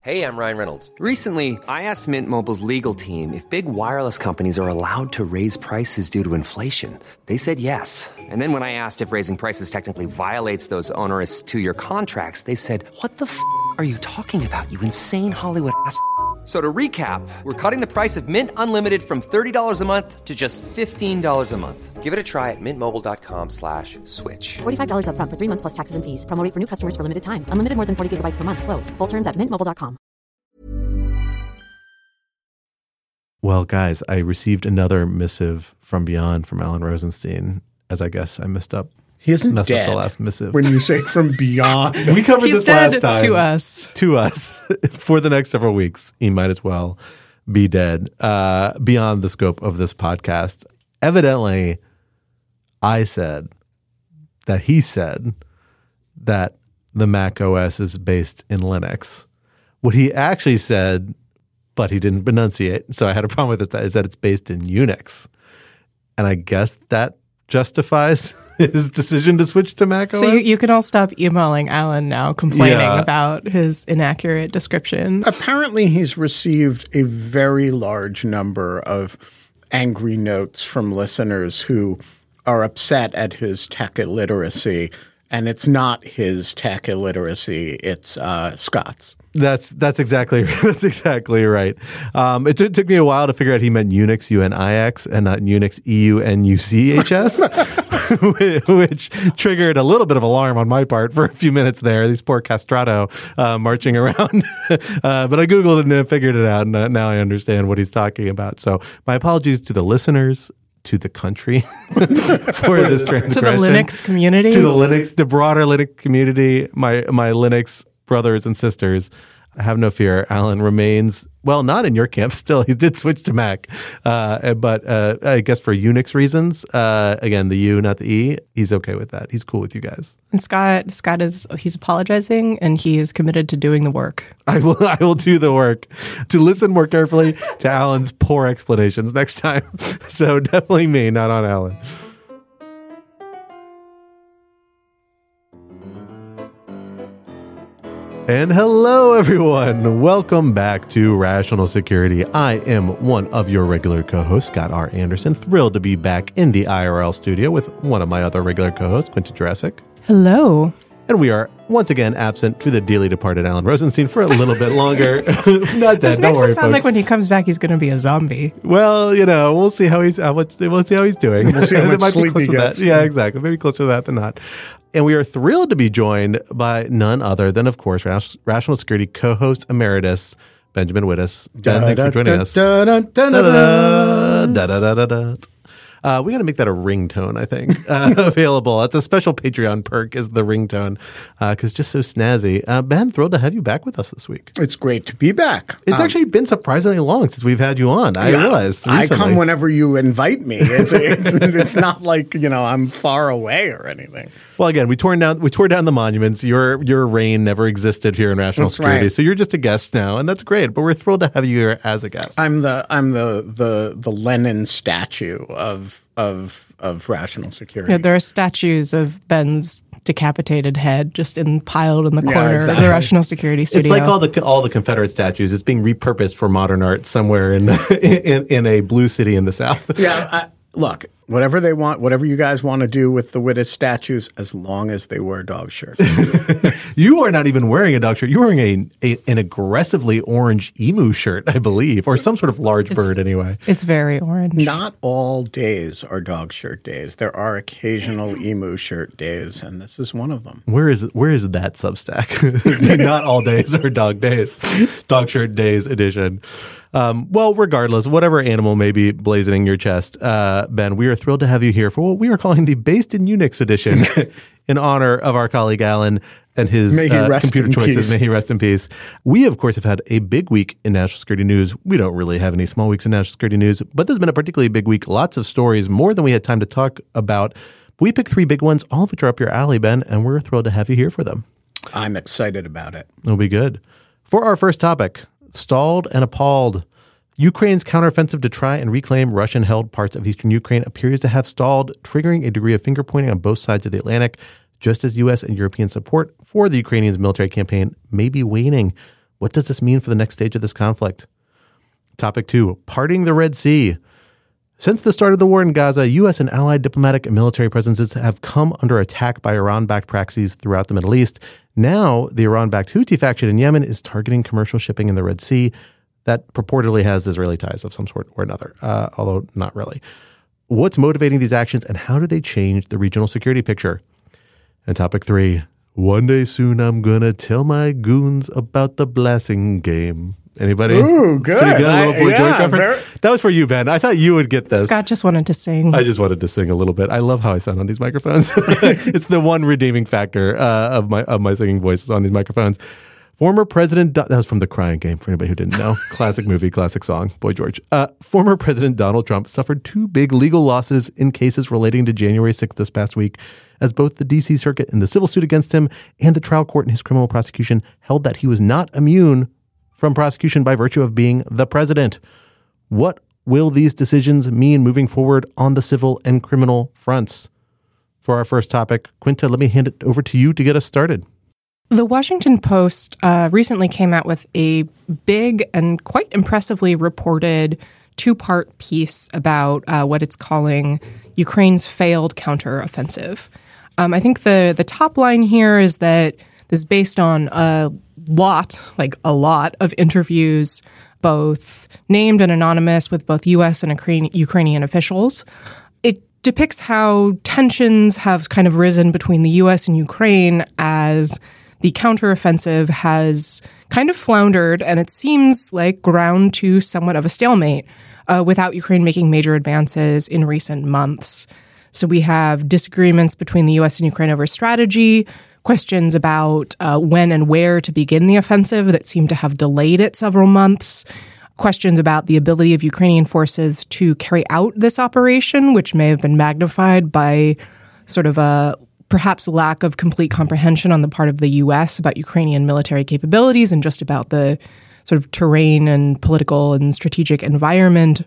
Hey, I'm Ryan Reynolds. Recently, I asked Mint Mobile's legal team if big wireless companies are allowed to raise prices due to inflation. They said yes. And then when I asked if raising prices technically violates those onerous two-year contracts, they said, "What the f*** are you talking about, you insane Hollywood ass?" So to recap, we're cutting the price of Mint Unlimited from $30 a month to just $15 a month. Give it a try at mintmobile.com/switch. $45 up front for 3 months plus taxes and fees. Promo rate for new customers for limited time. Unlimited more than 40 gigabytes per month. Slows full terms at mintmobile.com. Well, guys, I received another missive from beyond from Alan Rosenstein, as I guess I messed up dead. Up the last missive. When you say from beyond. We covered this last time. To us. To us. For the next several weeks, he might as well be dead. Beyond the scope of this podcast. Evidently, I said that he said that the Mac OS is based in Linux. What he actually said, but he didn't enunciate, so I had a problem with it, is that it's based in Unix. And I guess that justifies his decision to switch to Mac OS. So you can all stop emailing Alan now complaining about his inaccurate description. Apparently he's received a very large number of angry notes from listeners who are upset at his tech illiteracy. And it's not his tech illiteracy, it's Scott's. That's exactly right. It took me a while to figure out he meant Unix, UNIX, and not Unix, EUNUCHS, which triggered a little bit of alarm on my part for a few minutes there. These poor castrato marching around. But I Googled it and figured it out, and now I understand what he's talking about. So my apologies to the listeners, to the country for this transgression. To the Linux community? To the broader Linux community, my Linux brothers and sisters. I have no fear. Alan remains, well, not in your camp still. He did switch to Mac. But I guess for Unix reasons, again, the U, not the E, he's okay with that. He's cool with you guys. And Scott he's apologizing and he is committed to doing the work. I will do the work to listen more carefully to Alan's poor explanations next time. So definitely me, not on Alan. And hello, everyone. Welcome back to Rational Security. I am one of your regular co-hosts, Scott R. Anderson. Thrilled to be back in the IRL studio with one of my other regular co-hosts, Quinton Jurassic. Hello. And we are once again absent to the dearly departed Alan Rosenstein for a little bit longer. Not dead. This Don't makes worry, it sound folks. like when he comes back, he's going to be a zombie. Well, we'll see how he's doing. We'll see how much sleep he gets. Yeah, exactly. Maybe closer to that than not. And we are thrilled to be joined by none other than, of course, Rational Security co-host emeritus, Benjamin Wittes. Ben, thanks for joining us. We got to make that a ringtone, I think, available. It's a special Patreon perk is the ringtone because it's just so snazzy. Ben, thrilled to have you back with us this week. It's great to be back. It's actually been surprisingly long since we've had you on. I realized recently. I come whenever you invite me. It's not like, I'm far away or anything. Well, again, we tore down the monuments. Your reign never existed here in Rational Security, right. So you're just a guest now, and that's great. But we're thrilled to have you here as a guest. I'm the Lenin statue of Rational Security. Yeah, there are statues of Ben's decapitated head just piled in the corner exactly. of the Rational Security studio. It's like all the Confederate statues. It's being repurposed for modern art somewhere in a blue city in the South. Yeah, look, whatever they want, whatever you guys want to do with the Wittes statues, as long as they wear dog shirts. You are not even wearing a dog shirt. You're wearing an aggressively orange emu shirt, I believe, or some sort of large bird anyway. It's very orange. Not all days are dog shirt days. There are occasional emu shirt days, and this is one of them. Where is that Substack? Not all days are dog days. Dog shirt days edition. Well, regardless, whatever animal may be blazoning your chest, Ben, we are thrilled to have you here for what we are calling the Based in Unix edition in honor of our colleague Alan and his computer choices. May he rest in peace. We, of course, have had a big week in national security news. We don't really have any small weeks in national security news, but this has been a particularly big week. Lots of stories, more than we had time to talk about. We picked 3 big ones, all of which are up your alley, Ben, and we're thrilled to have you here for them. I'm excited about it. It'll be good. For our first topic, stalled and appalled. Ukraine's counteroffensive to try and reclaim Russian-held parts of eastern Ukraine appears to have stalled, triggering a degree of finger-pointing on both sides of the Atlantic, just as U.S. and European support for the Ukrainians' military campaign may be waning. What does this mean for the next stage of this conflict? Topic 2, parting the Red Sea. Since the start of the war in Gaza, U.S. and allied diplomatic and military presences have come under attack by Iran-backed proxies throughout the Middle East. Now, the Iran-backed Houthi faction in Yemen is targeting commercial shipping in the Red Sea that purportedly has Israeli ties of some sort or another, although not really. What's motivating these actions, and how do they change the regional security picture? And topic 3, one day soon I'm gonna tell my goons about the blessing game. Anybody? Ooh, good. Pretty good. A little Boy George reference. That was for you, Ben. I thought you would get this. Scott just wanted to sing. I just wanted to sing a little bit. I love how I sound on these microphones. It's the one redeeming factor of my singing voice is on these microphones. Former President, that was from The Crying Game, for anybody who didn't know. Classic movie, classic song, Boy George. Former President Donald Trump suffered 2 big legal losses in cases relating to January 6th this past week, as both the D.C. Circuit in the civil suit against him and the trial court in his criminal prosecution held that he was not immune from prosecution by virtue of being the president. What will these decisions mean moving forward on the civil and criminal fronts? For our first topic, Quinta, let me hand it over to you to get us started. The Washington Post recently came out with a big and quite impressively reported 2-part piece about what it's calling Ukraine's failed counteroffensive. I think the top line here is that this is based on a lot of interviews, both named and anonymous, with both U.S. and Ukrainian officials. It depicts how tensions have kind of risen between the U.S. and Ukraine as the counteroffensive has kind of floundered, and it seems like ground to somewhat of a stalemate without Ukraine making major advances in recent months. So we have disagreements between the U.S. and Ukraine over strategy, questions about when and where to begin the offensive that seem to have delayed it several months, questions about the ability of Ukrainian forces to carry out this operation, which may have been magnified by sort of a perhaps lack of complete comprehension on the part of the U.S. about Ukrainian military capabilities and just about the sort of terrain and political and strategic environment.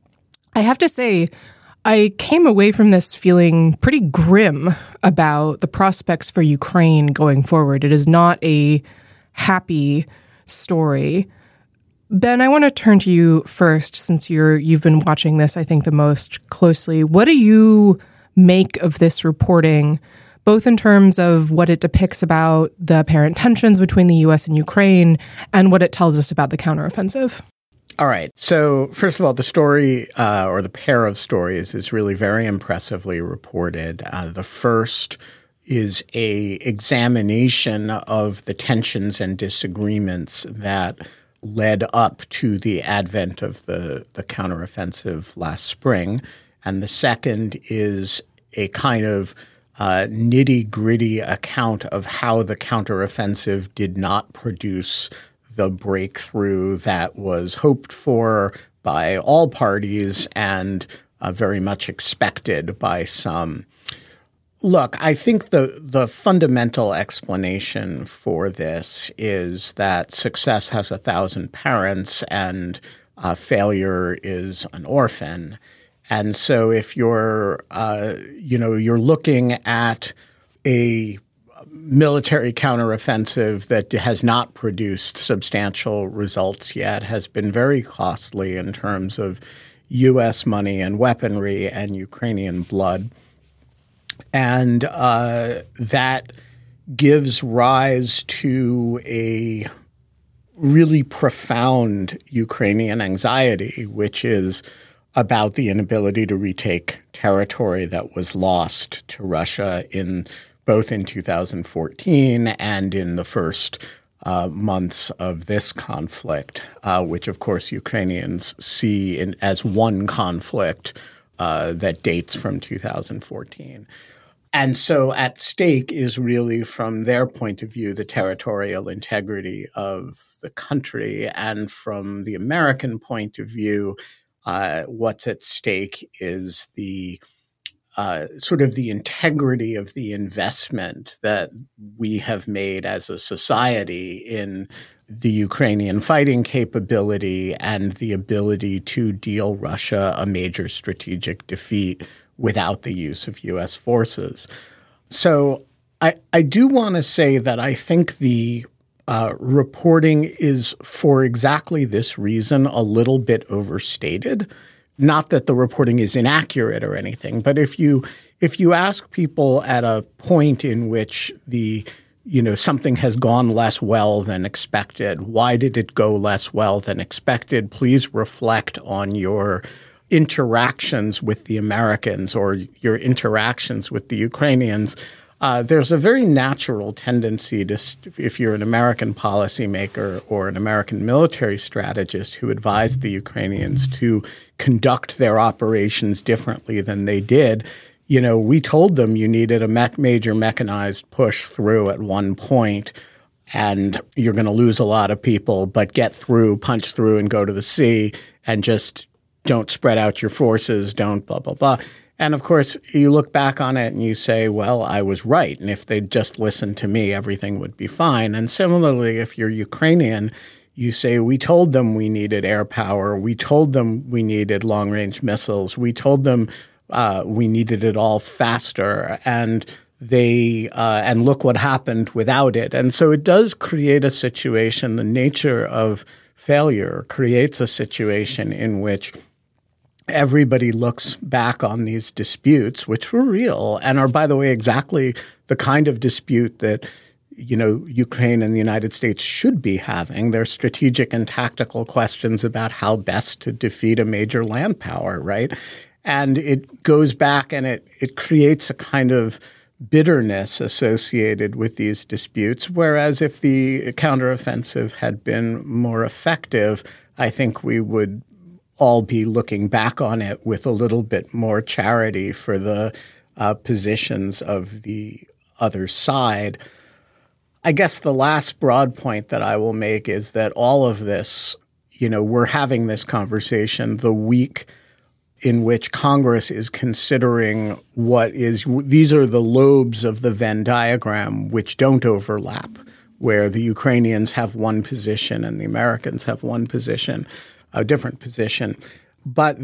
I have to say, I came away from this feeling pretty grim about the prospects for Ukraine going forward. It is not a happy story. Ben, I want to turn to you first, since you've been watching this, I think, the most closely. What do you make of this reporting, both in terms of what it depicts about the apparent tensions between the U.S. and Ukraine and what it tells us about the counteroffensive? All right. So first of all, the story or the pair of stories is really very impressively reported. The first is a examination of the tensions and disagreements that led up to the advent of the counteroffensive last spring. And the second is a kind of nitty-gritty account of how the counteroffensive did not produce the breakthrough that was hoped for by all parties and very much expected by some. Look, I think the fundamental explanation for this is that success has 1,000 parents and failure is an orphan. And so if you're looking at a military counteroffensive that has not produced substantial results yet, has been very costly in terms of U.S. money and weaponry and Ukrainian blood. And that gives rise to a really profound Ukrainian anxiety, which is about the inability to retake territory that was lost to Russia both in 2014 and in the first months of this conflict, which, of course, Ukrainians see as one conflict that dates from 2014. And so at stake is really, from their point of view, the territorial integrity of the country. And from the American point of view, what's at stake is the sort of the integrity of the investment that we have made as a society in the Ukrainian fighting capability and the ability to deal Russia a major strategic defeat without the use of U.S. forces. So I do want to say that I think the reporting is, for exactly this reason, a little bit overstated. Not that the reporting is inaccurate or anything, but if you ask people at a point in which something has gone less well than expected, why did it go less well than expected? Please reflect on your interactions with the Americans or your interactions with the Ukrainians. There's a very natural tendency to, if you're an American policymaker or an American military strategist who advised the Ukrainians to conduct their operations differently than they did, we told them you needed a major mechanized push through at one point, and you're going to lose a lot of people, but get through, punch through, and go to the sea, and just don't spread out your forces, don't blah, blah, blah. And, of course, you look back on it and you say, well, I was right. And if they'd just listened to me, everything would be fine. And similarly, if you're Ukrainian, you say, we told them we needed air power. We told them we needed long-range missiles. We told them we needed it all faster. And and look what happened without it. And so it does create a situation. The nature of failure creates a situation in which everybody looks back on these disputes, which were real and are, by the way, exactly the kind of dispute that, Ukraine and the United States should be having. They're strategic and tactical questions about how best to defeat a major land power, right? And it goes back and it creates a kind of bitterness associated with these disputes, whereas if the counteroffensive had been more effective, I think we would all be looking back on it with a little bit more charity for the positions of the other side. I guess the last broad point that I will make is that all of this, we're having this conversation the week in which Congress is considering these are the lobes of the Venn diagram which don't overlap, where the Ukrainians have one position and the Americans have one position, a different position. But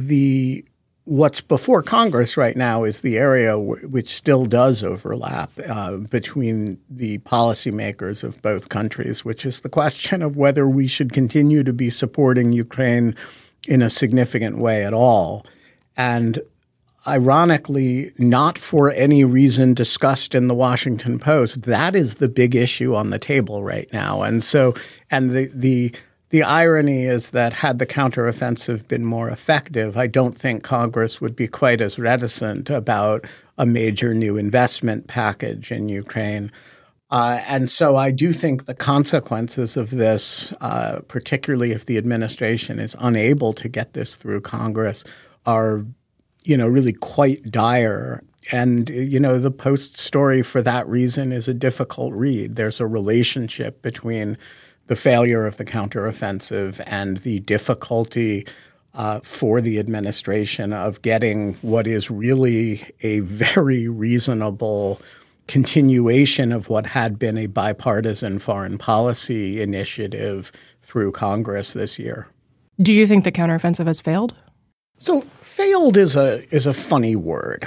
what's before Congress right now is the area which still does overlap between the policymakers of both countries, which is the question of whether we should continue to be supporting Ukraine in a significant way at all. And ironically, not for any reason discussed in the Washington Post, that is the big issue on the table right now. And so, and the irony is that had the counteroffensive been more effective, I don't think Congress would be quite as reticent about a major new investment package in Ukraine. And so I do think the consequences of this, particularly if the administration is unable to get this through Congress, are, really quite dire. And, the Post story for that reason is a difficult read. There's a relationship between the failure of the counteroffensive and the difficulty for the administration of getting what is really a very reasonable continuation of what had been a bipartisan foreign policy initiative through Congress this year. Do you think the counteroffensive has failed? So failed is a funny word.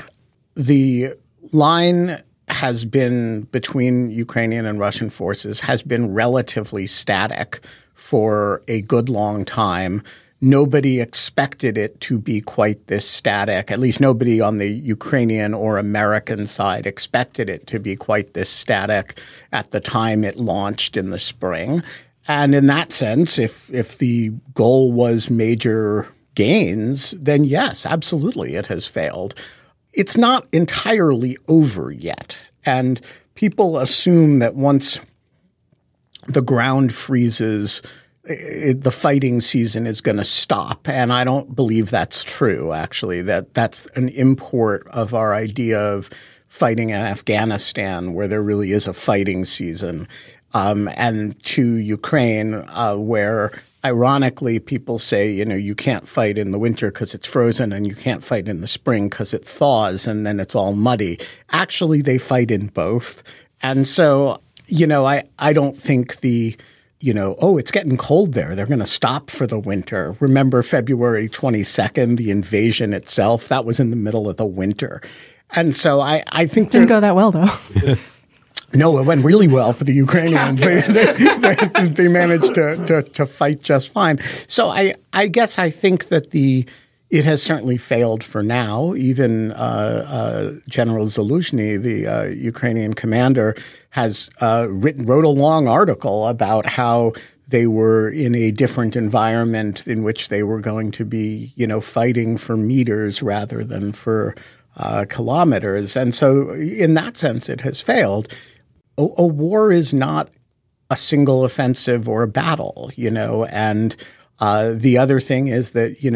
The line has been between Ukrainian and Russian forces has been relatively static for a good long time. Nobody expected it to be quite this static. At least nobody on the Ukrainian or American side expected it to be quite this static at the time it launched in the spring. And in that sense, if the goal was major gains, then yes, absolutely, it has failed. It's not entirely over yet. And people assume that once the ground freezes, the fighting season is going to stop. And I don't believe that's true, actually. That's an import of our idea of fighting in Afghanistan, where there really is a fighting season, and to Ukraine, where ironically, people say, you can't fight in the winter because it's frozen and you can't fight in the spring because it thaws and then it's all muddy. Actually, they fight in both. And so, I don't think it's getting cold there, they're going to stop for the winter. Remember February 22nd, the invasion itself, that was in the middle of the winter. And so I think didn't go that well, though. No, it went really well for the Ukrainians. They managed to fight just fine. So I guess I think that it has certainly failed for now. Even General Zaluzhny, the Ukrainian commander, has wrote a long article about how they were in a different environment in which they were going to be, fighting for meters rather than for kilometers. And so in that sense, it has failed. A war is not a single offensive or a battle, and the other thing is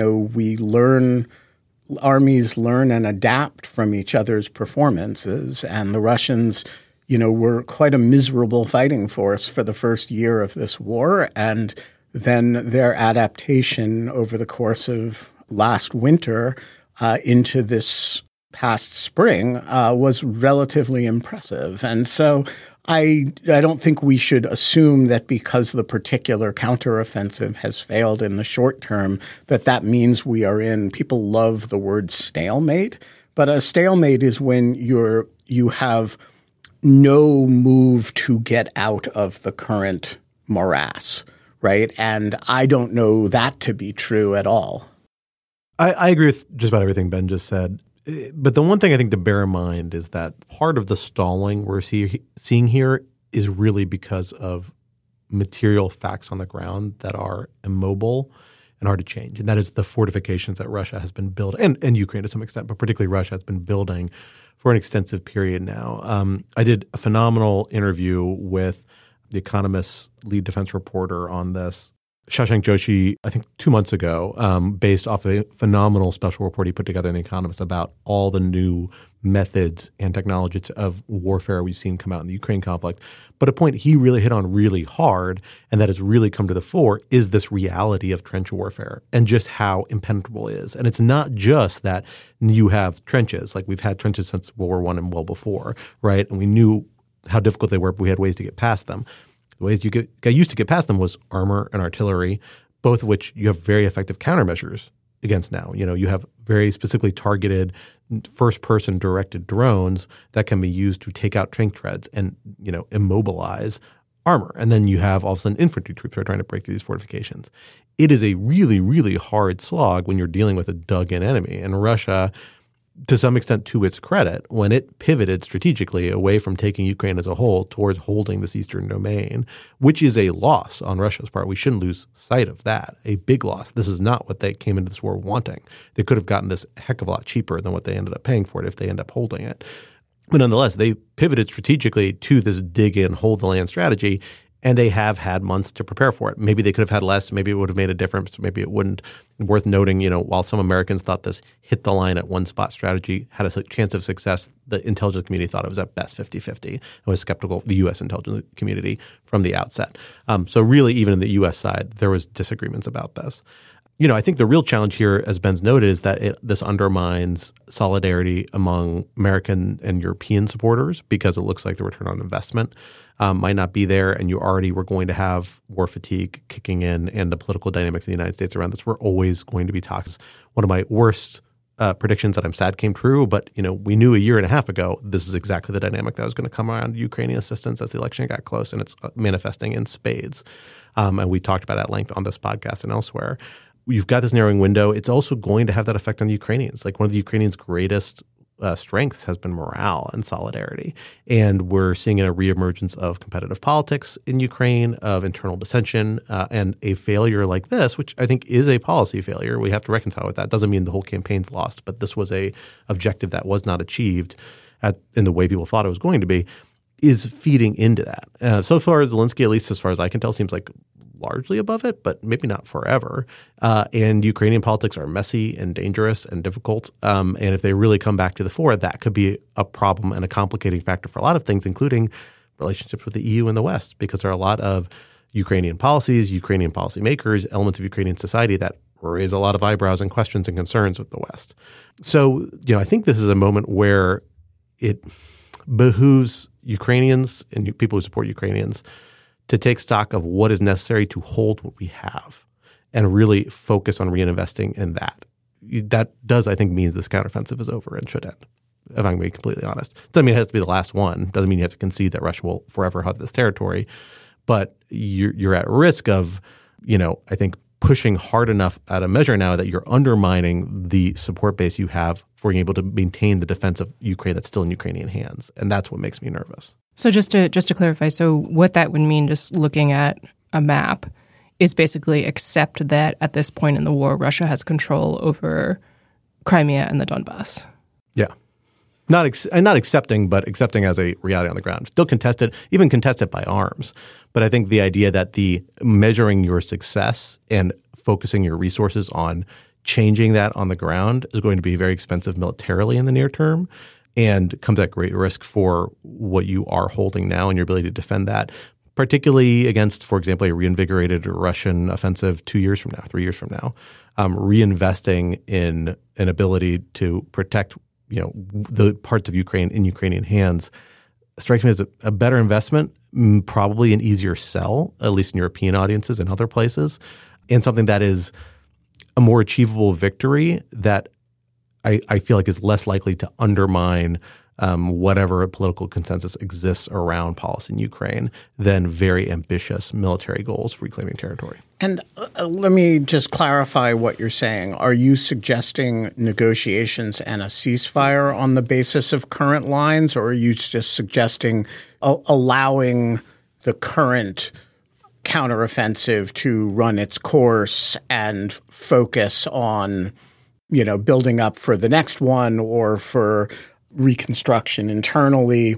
that, armies learn and adapt from each other's performances. And the Russians, were quite a miserable fighting force for the first year of this war. And then their adaptation over the course of last winter into this past spring was relatively impressive. And so I don't think we should assume that because the particular counteroffensive has failed in the short term, that means we are in – people love the word stalemate, but a stalemate is when you have no move to get out of the current morass, right? And I don't know that to be true at all. I agree with just about everything Ben just said. But the one thing I think to bear in mind is that part of the stalling we're seeing here is really because of material facts on the ground that are immobile and hard to change. And that is the fortifications that Russia has been building, and Ukraine to some extent, but particularly Russia has been building for an extensive period now. I did a phenomenal interview with The Economist's lead defense reporter on this, Shashank Joshi, I think 2 months ago, based off a phenomenal special report he put together in The Economist about all the new methods and technologies of warfare we've seen come out in the Ukraine conflict. But a point he really hit on really hard and that has really come to the fore is this reality of trench warfare and just how impenetrable it is. And it's not just that you have trenches. Like we've had trenches since World War I and well before, right? And we knew how difficult they were, but we had ways to get past them. The ways you got used to get past them was armor and artillery, both of which you have very effective countermeasures against now. You have very specifically targeted first-person directed drones that can be used to take out tank treads and, immobilize armor. And then you have all of a sudden infantry troops who are trying to break through these fortifications. It is a really, really hard slog when you're dealing with a dug-in enemy. And Russia, to some extent to its credit, when it pivoted strategically away from taking Ukraine as a whole towards holding this eastern domain, which is a loss on Russia's part. We shouldn't lose sight of that, a big loss. This is not what they came into this war wanting. They could have gotten this a heck of a lot cheaper than what they ended up paying for it if they end up holding it. But nonetheless, they pivoted strategically to this dig-in, hold-the-land strategy, and they have had months to prepare for it. Maybe they could have had less. Maybe it would have made a difference. Maybe it wouldn't. Worth noting, while some Americans thought this hit the line at one spot strategy had a chance of success, the intelligence community thought it was at best 50-50 and was skeptical of the U.S. intelligence community from the outset. So really, even in the U.S. side, there was disagreements about this. I think the real challenge here, as Ben's noted, is that this undermines solidarity among American and European supporters because it looks like the return on investment might not be there, and you already were going to have war fatigue kicking in, and the political dynamics in the United States around this were always going to be toxic. One of my worst predictions that I'm sad came true, but we knew a year and a half ago this is exactly the dynamic that was going to come around Ukrainian assistance as the election got close, and it's manifesting in spades. And we talked about it at length on this podcast and elsewhere. You've got this narrowing window. It's also going to have that effect on the Ukrainians. Like one of the Ukrainians' greatest strengths has been morale and solidarity. And we're seeing a reemergence of competitive politics in Ukraine, of internal dissension, and a failure like this, which I think is a policy failure. We have to reconcile with that. Doesn't mean the whole campaign's lost, but this was a objective that was not achieved in the way people thought it was going to be, is feeding into that. So far, Zelensky, at least as far as I can tell, seems like largely above it, but maybe not forever. And Ukrainian politics are messy and dangerous and difficult. And if they really come back to the fore, that could be a problem and a complicating factor for a lot of things, including relationships with the EU and the West, because there are a lot of Ukrainian policies, Ukrainian policymakers, elements of Ukrainian society that raise a lot of eyebrows and questions and concerns with the West. So, I think this is a moment where it behooves Ukrainians and people who support Ukrainians to take stock of what is necessary to hold what we have and really focus on reinvesting in that. That does, I think, means this counteroffensive is over and should end. if I'm being completely honest. Doesn't mean it has to be the last one. Doesn't mean you have to concede that Russia will forever have this territory. But you're at risk of, I think, pushing hard enough at a measure now that you're undermining the support base you have for being able to maintain the defense of Ukraine that's still in Ukrainian hands. And that's what makes me nervous. So just to clarify, so what that would mean, just looking at a map, is basically accept that at this point in the war, Russia has control over Crimea and the Donbass. Yeah. Not accepting, but accepting as a reality on the ground. Still contested, even contested by arms. But I think the idea that the measuring your success and focusing your resources on changing that on the ground is going to be very expensive militarily in the near term and comes at great risk for what you are holding now and your ability to defend that, particularly against, for example, a reinvigorated Russian offensive 2 years from now, 3 years from now. Reinvesting in an ability to protect the parts of Ukraine in Ukrainian hands strikes me as a better investment, probably an easier sell, at least in European audiences and other places, and something that is a more achievable victory that I feel like is less likely to undermine whatever political consensus exists around policy in Ukraine than very ambitious military goals for reclaiming territory. And let me just clarify what you're saying. Are you suggesting negotiations and a ceasefire on the basis of current lines, or are you just suggesting allowing the current counteroffensive to run its course and focus on, building up for the next one or for reconstruction internally?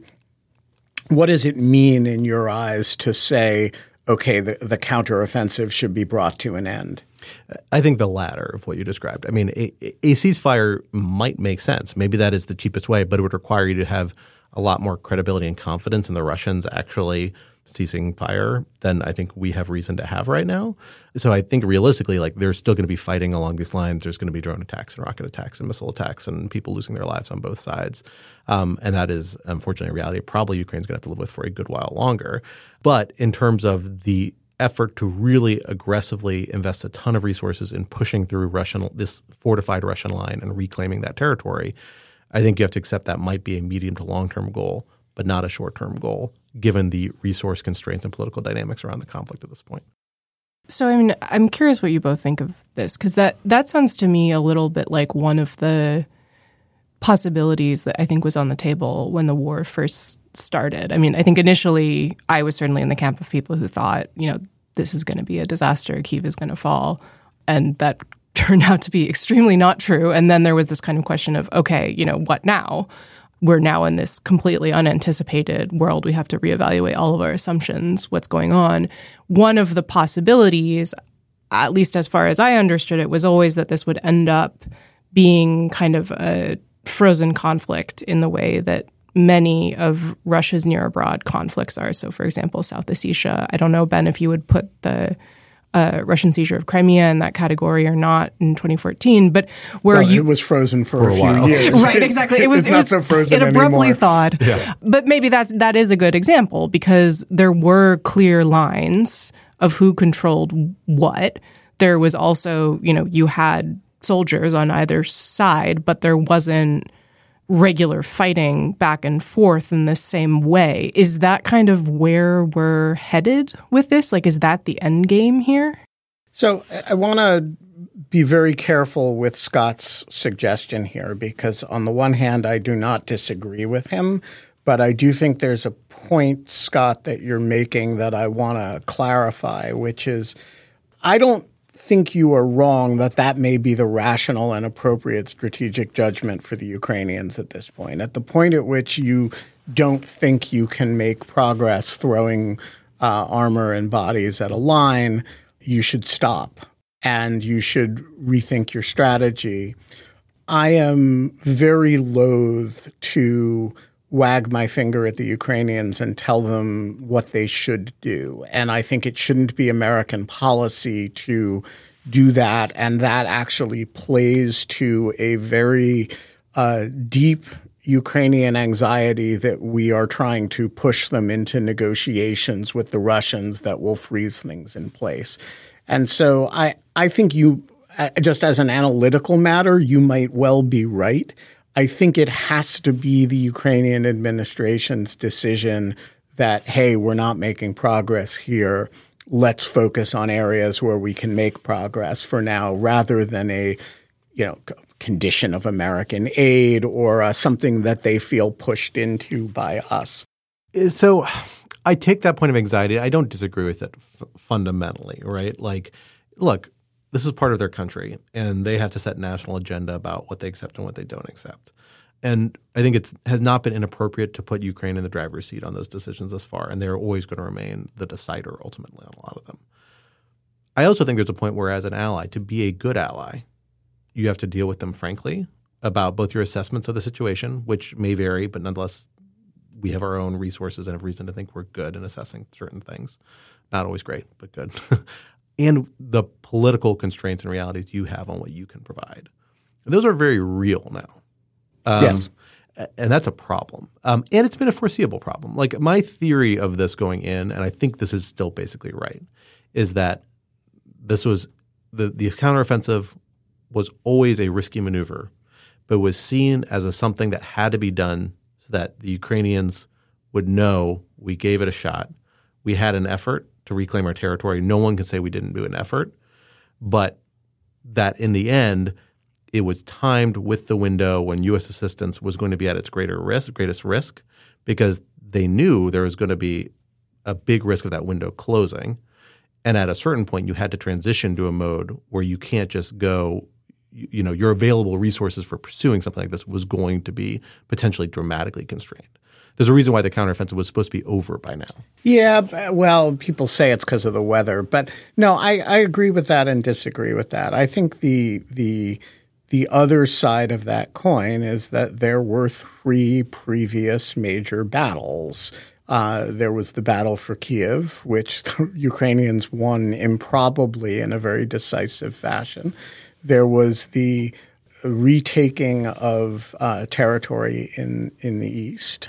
What does it mean in your eyes to say, okay, the counteroffensive should be brought to an end? I think the latter of what you described. I mean, a ceasefire might make sense. Maybe that is the cheapest way, but it would require you to have a lot more credibility and confidence in the Russians actually ceasing fire than I think we have reason to have right now. So I think realistically, there's still going to be fighting along these lines. There's going to be drone attacks and rocket attacks and missile attacks and people losing their lives on both sides. And that is, unfortunately, a reality probably Ukraine's going to have to live with for a good while longer. But in terms of the effort to really aggressively invest a ton of resources in pushing through this fortified Russian line and reclaiming that territory, I think you have to accept that might be a medium to long-term goal, but not a short-term goal, given the resource constraints and political dynamics around the conflict at this point. So, I'm curious what you both think of this, because that sounds to me a little bit like one of the possibilities that I think was on the table when the war first started. I think initially I was certainly in the camp of people who thought, this is going to be a disaster, Kyiv is going to fall, and that turned out to be extremely not true. And then there was this kind of question of, okay, what now? We're now in this completely unanticipated world. We have to reevaluate all of our assumptions, what's going on. One of the possibilities, at least as far as I understood it, was always that this would end up being kind of a frozen conflict in the way that many of Russia's near-abroad conflicts are. So, for example, South Ossetia. I don't know, Ben, if you would put the Russian seizure of Crimea in that category or not in 2014, but it was frozen for a few years. Right, exactly. It was not so frozen it abruptly anymore. thawed. Yeah. But maybe that is a good example because there were clear lines of who controlled what. There was also, you had soldiers on either side, but there wasn't regular fighting back and forth in the same way. Is that kind of where we're headed with this? Is that the end game here? So I want to be very careful with Scott's suggestion here because on the one hand, I do not disagree with him, but I do think there's a point, Scott, that you're making that I want to clarify, which is I don't think you are wrong that may be the rational and appropriate strategic judgment for the Ukrainians at this point. At the point at which you don't think you can make progress throwing armor and bodies at a line, you should stop and you should rethink your strategy. I am very loath to wag my finger at the Ukrainians and tell them what they should do. And I think it shouldn't be American policy to do that. And that actually plays to a very deep Ukrainian anxiety that we are trying to push them into negotiations with the Russians that will freeze things in place. And so I think you, just as an analytical matter, you might well be right. I think it has to be the Ukrainian administration's decision that, hey, we're not making progress here. Let's focus on areas where we can make progress for now, rather than a, condition of American aid or something that they feel pushed into by us. So I take that point of anxiety. I don't disagree with it fundamentally, right? Like, look, this is part of their country, and they have to set national agenda about what they accept and what they don't accept. And I think it has not been inappropriate to put Ukraine in the driver's seat on those decisions thus far, and they're always going to remain the decider ultimately on a lot of them. I also think there's a point where, as an ally, to be a good ally, you have to deal with them frankly about both your assessments of the situation, which may vary, but nonetheless we have our own resources and have reason to think we're good in assessing certain things. Not always great, but good. And the political constraints and realities you have on what you can provide. And those are very real now. Yes. And that's a problem. And it's been a foreseeable problem. Like, my theory of this going in, and I think this is still basically right, is that this was the counteroffensive was always a risky maneuver, but was seen as something that had to be done so that the Ukrainians would know we gave it a shot. We had an effort to reclaim our territory. No one can say we didn't do an effort, but that in the end it was timed with the window when U.S. assistance was going to be at its greatest risk, because they knew there was going to be a big risk of that window closing. And at a certain point, you had to transition to a mode where you can't just go – your available resources for pursuing something like this was going to be potentially dramatically constrained. There's a reason why the counteroffensive was supposed to be over by now. Yeah, well, people say it's because of the weather. But no, I agree with that and disagree with that. I think the other side of that coin is that there were 3 previous major battles. There was the battle for Kyiv, which the Ukrainians won improbably in a very decisive fashion. There was the retaking of territory in the east,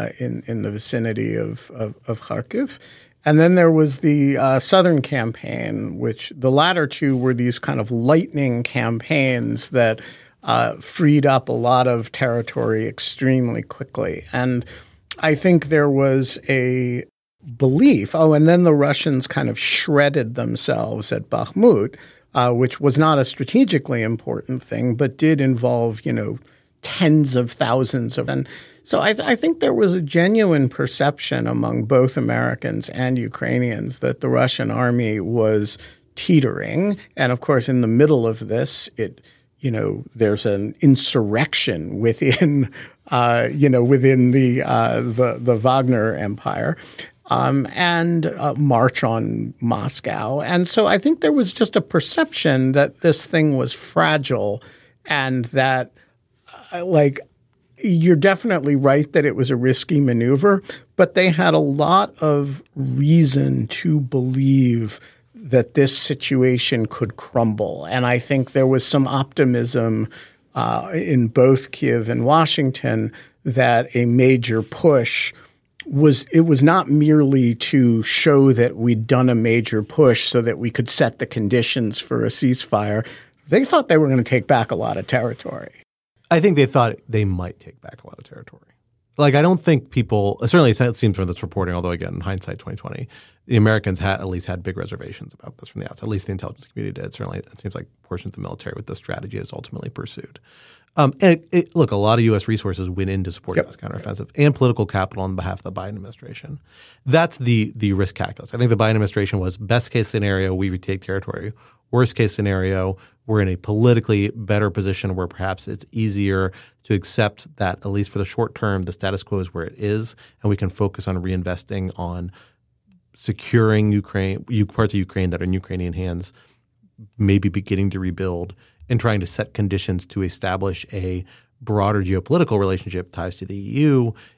in the vicinity of Kharkiv. And then there was the southern campaign, which the latter two were these kind of lightning campaigns that freed up a lot of territory extremely quickly. And I think there was a belief – and then the Russians kind of shredded themselves at Bakhmut, which was not a strategically important thing, but did involve, tens of thousands of – and so I think there was a genuine perception among both Americans and Ukrainians that the Russian army was teetering. And, of course, in the middle of this, there's an insurrection within the Wagner Empire. And march on Moscow. And so I think there was just a perception that this thing was fragile, and that you're definitely right that it was a risky maneuver, but they had a lot of reason to believe that this situation could crumble. And I think there was some optimism in both Kyiv and Washington that a major push was not merely to show that we'd done a major push so that we could set the conditions for a ceasefire. They thought they were going to take back a lot of territory. I think they thought they might take back a lot of territory. I don't think people – certainly it seems from this reporting, although again, in hindsight 2020, the Americans at least had big reservations about this from the outset. At least the intelligence community did. Certainly it seems like portions of the military with this strategy is ultimately pursued. Look, a lot of U.S. resources went into supporting this counteroffensive and political capital on behalf of the Biden administration. That's the risk calculus. I think the Biden administration was best case scenario, we retake territory. Worst case scenario, we're in a politically better position where perhaps it's easier to accept that, at least for the short term, the status quo is where it is, and we can focus on reinvesting on securing parts of Ukraine that are in Ukrainian hands, maybe beginning to rebuild, and trying to set conditions to establish a broader geopolitical relationship, ties to the EU,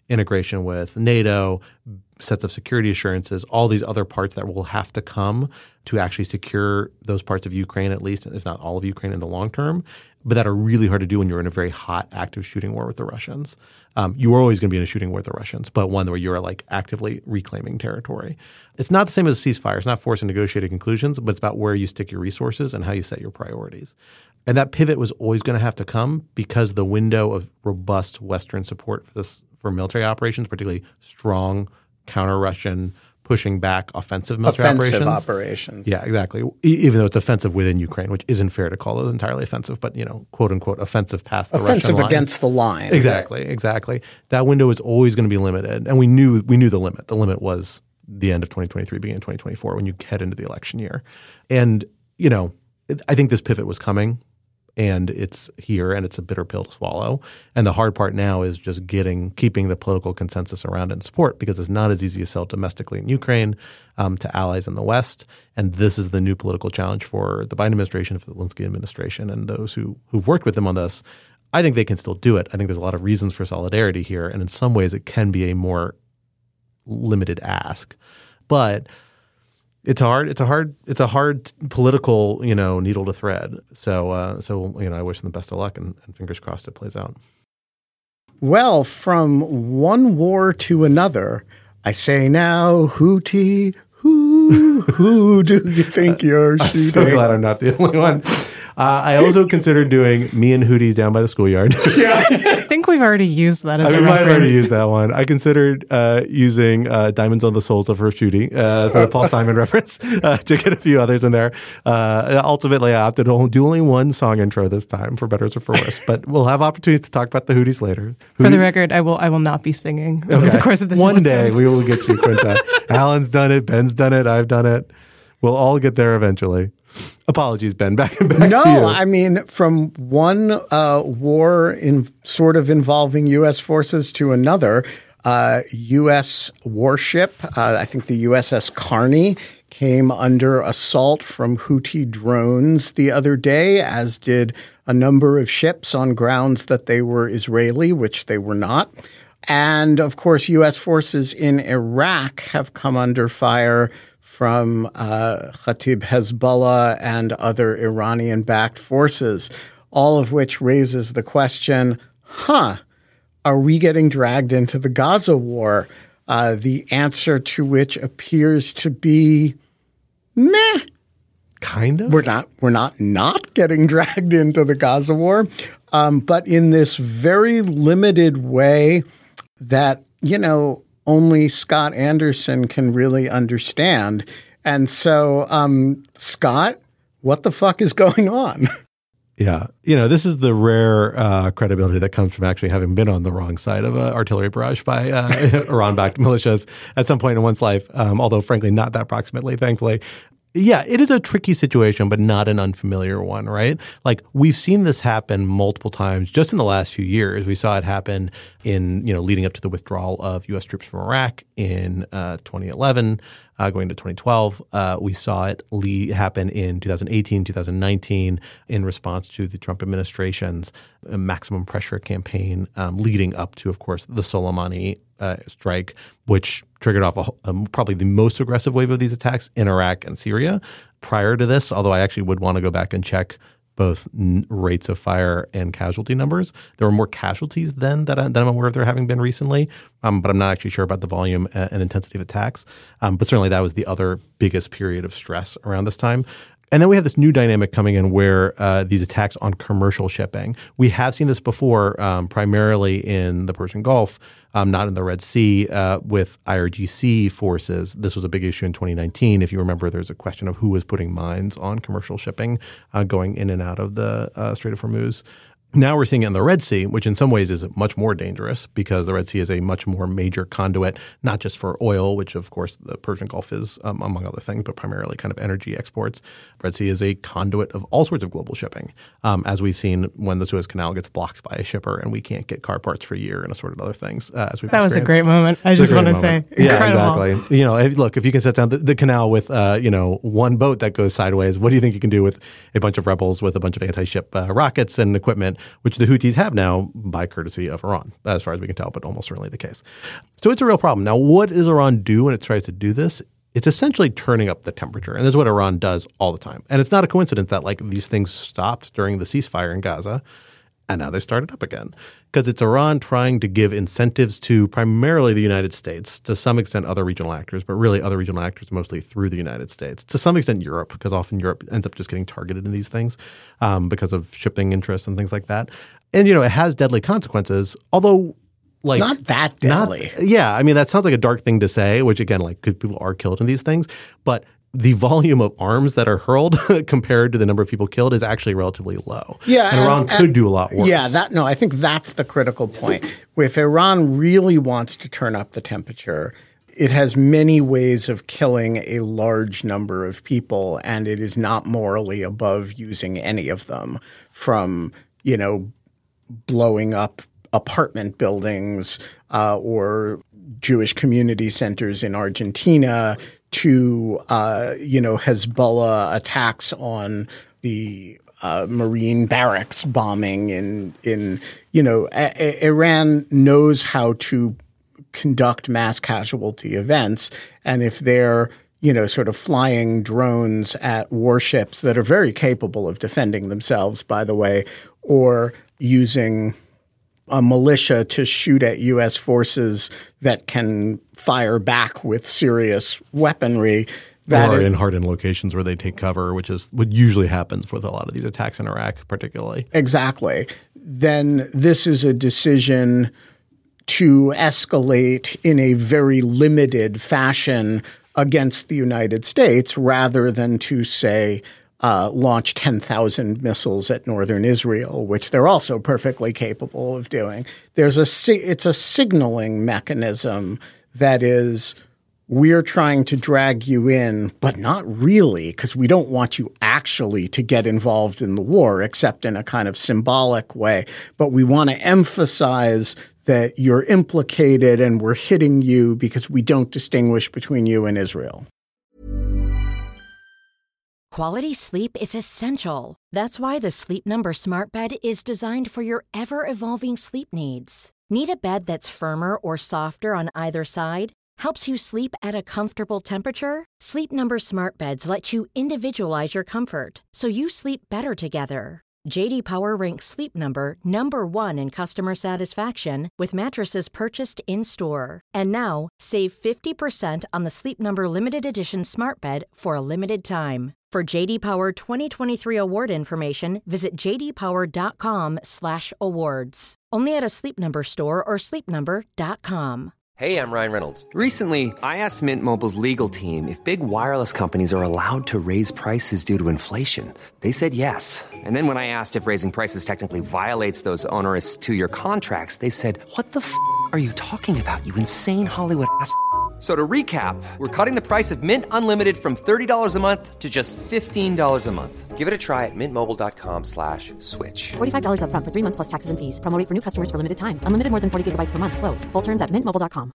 integration with NATO, sets of security assurances, all these other parts that will have to come to actually secure those parts of Ukraine, at least, if not all of Ukraine in the long term, but that are really hard to do when you're in a very hot, active shooting war with the Russians. You are always going to be in a shooting war with the Russians, but one where you're like actively reclaiming territory. It's not the same as a ceasefire. It's not forcing negotiated conclusions, but it's about where you stick your resources and how you set your priorities. And that pivot was always going to have to come because the window of robust Western support for military operations, particularly strong counter-Russian pushing back offensive military operations. Yeah, exactly. Even though it's offensive within Ukraine, which isn't fair to call those entirely offensive, but, quote unquote, offensive past the Russian line. Offensive against the line. Exactly. That window is always going to be limited. And we knew the limit. The limit was the end of 2023, beginning of 2024, when you head into the election year. And, I think this pivot was coming. And it's here, and it's a bitter pill to swallow. And the hard part now is just keeping the political consensus around it and support, because it's not as easy to sell domestically in Ukraine to allies in the West. And this is the new political challenge for the Biden administration, for the Zelensky administration, and those who've worked with them on this. I think they can still do it. I think there's a lot of reasons for solidarity here, and in some ways it can be a more limited ask. But it's hard. It's a hard political, needle to thread. So I wish them the best of luck, and fingers crossed it plays out. Well, from one war to another, I say now, Houthi, who do you think you're shooting? I'm so glad I'm not the only one. I also considered doing me and Houthis down by the schoolyard. I think we've already used that as a reference. We might have already used that one. I considered using Diamonds on the Soles of Her Shooting for the Paul Simon reference to get a few others in there. Ultimately, I opted to do only one song intro this time, for better or for worse. But we'll have opportunities to talk about the Houthis later. For the record, I will not be singing over the course of this One day we will get you, Quinta. Alan's done it. Ben's done it. I've done it. We'll all get there eventually. Apologies, Ben. Back to you. No, I mean, from one war involving U.S. forces to another, U.S. warship, I think the USS Carney, came under assault from Houthi drones the other day, as did a number of ships on grounds that they were Israeli, which they were not. And, of course, U.S. forces in Iraq have come under fire from Khatib Hezbollah and other Iranian-backed forces, all of which raises the question, are we getting dragged into the Gaza war? The answer to which appears to be meh. Kind of. We're not getting dragged into the Gaza war, but in this very limited way that, only Scott Anderson can really understand. And so, Scott, what the fuck is going on? Yeah. This is the rare credibility that comes from actually having been on the wrong side of an artillery barrage by Iran-backed militias at some point in one's life, although frankly not that proximately, thankfully. Yeah, it is a tricky situation, but not an unfamiliar one, right? Like, we've seen this happen multiple times just in the last few years. We saw it happen in, leading up to the withdrawal of U.S. troops from Iraq in 2011, going to 2012. We saw it happen in 2018, 2019 in response to the Trump administration's maximum pressure campaign, leading up to, of course, the Soleimani strike, which triggered off probably the most aggressive wave of these attacks in Iraq and Syria. Prior to this, although I actually would want to go back and check both rates of fire and casualty numbers, there were more casualties then that I'm aware of there having been recently, but I'm not actually sure about the volume and intensity of attacks. But certainly that was the other biggest period of stress around this time. And then we have this new dynamic coming in where these attacks on commercial shipping. We have seen this before, primarily in the Persian Gulf, not in the Red Sea, with IRGC forces. This was a big issue in 2019. If you remember, there's a question of who was putting mines on commercial shipping going in and out of the Strait of Hormuz. Now we're seeing it in the Red Sea, which in some ways is much more dangerous because the Red Sea is a much more major conduit, not just for oil, which of course the Persian Gulf is, among other things, but primarily kind of energy exports. Red Sea is a conduit of all sorts of global shipping, as we've seen when the Suez Canal gets blocked by a shipper and we can't get car parts for a year and assorted other things. That was a great moment. I just want to say, incredible. Yeah, exactly. Look, if you can set down the canal with, one boat that goes sideways, what do you think you can do with a bunch of rebels with a bunch of anti-ship rockets and equipment? which the Houthis have now by courtesy of Iran, as far as we can tell, but almost certainly the case. So it's a real problem. Now, what does Iran do when it tries to do this? It's essentially turning up the temperature. And this is what Iran does all the time. And it's not a coincidence that like these things stopped during the ceasefire in Gaza and now they started up again. Because it's Iran trying to give incentives to primarily the United States, to some extent other regional actors, but really other regional actors mostly through the United States. To some extent Europe, because often Europe ends up just getting targeted in these things because of shipping interests and things like that. And, it has deadly consequences, although like not that deadly. I mean, that sounds like a dark thing to say, which again, like people are killed in these things, but the volume of arms that are hurled compared to the number of people killed is actually relatively low. Yeah, and Iran could do a lot worse. Yeah, I think that's the critical point. If Iran really wants to turn up the temperature, it has many ways of killing a large number of people, and it is not morally above using any of them, from, blowing up apartment buildings or Jewish community centers in Argentina to, Hezbollah attacks on the Marine barracks bombing in Iran knows how to conduct mass casualty events. And if they're, sort of flying drones at warships that are very capable of defending themselves, by the way, or using a militia to shoot at U.S. forces that can fire back with serious weaponry. Or in hardened locations where they take cover, which is what usually happens with a lot of these attacks in Iraq particularly. Exactly. Then this is a decision to escalate in a very limited fashion against the United States rather than to, say, launch 10,000 missiles at northern Israel, which they're also perfectly capable of doing. It's a signaling mechanism that is, we're trying to drag you in, but not really, because we don't want you actually to get involved in the war, except in a kind of symbolic way. But we want to emphasize that you're implicated and we're hitting you because we don't distinguish between you and Israel. Quality sleep is essential. That's why the Sleep Number Smart Bed is designed for your ever-evolving sleep needs. Need a bed that's firmer or softer on either side? Helps you sleep at a comfortable temperature? Sleep Number Smart Beds let you individualize your comfort so you sleep better together. J.D. Power ranks Sleep Number number 1 in customer satisfaction with mattresses purchased in-store. And now, save 50% on the Sleep Number Limited Edition Smart Bed for a limited time. For J.D. Power 2023 award information, visit jdpower.com/awards. Only at a Sleep Number store or sleepnumber.com. Hey, I'm Ryan Reynolds. Recently, I asked Mint Mobile's legal team if big wireless companies are allowed to raise prices due to inflation. They said yes. And then when I asked if raising prices technically violates those onerous 2-year contracts, they said, "What the f*** are you talking about, you insane Hollywood ass?" So to recap, we're cutting the price of Mint Unlimited from $30 a month to just $15 a month. Give it a try at mintmobile.com/switch. $45 up front for 3 months plus taxes and fees. Promo rate for new customers for limited time. Unlimited more than 40 gigabytes per month. Slows full terms at mintmobile.com.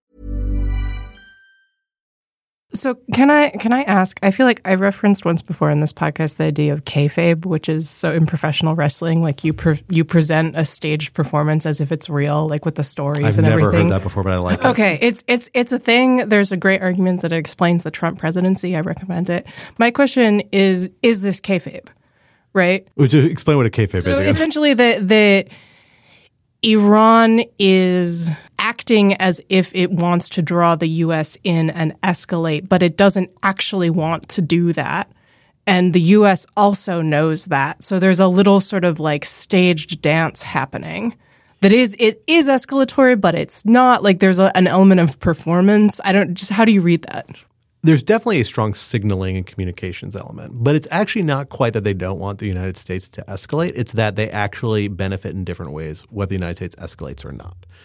So can I ask, I feel like I referenced once before in this podcast the idea of kayfabe, which is so in professional wrestling, like you present a staged performance as if it's real, like with the stories and everything. I've never heard that before, but I like it. Okay, it's a thing. There's a great argument that it explains the Trump presidency. I recommend it. My question is this kayfabe, right? Would you explain what a kayfabe is? So essentially the Iran is acting as if it wants to draw the U.S. in and escalate, but it doesn't actually want to do that. And the U.S. also knows that. So there's a little sort of like staged dance happening. It is escalatory, but it's not. Like there's an element of performance. How do you read that? There's definitely a strong signaling and communications element, but it's actually not quite that they don't want the United States to escalate. It's that they actually benefit in different ways, whether the United States escalates or not.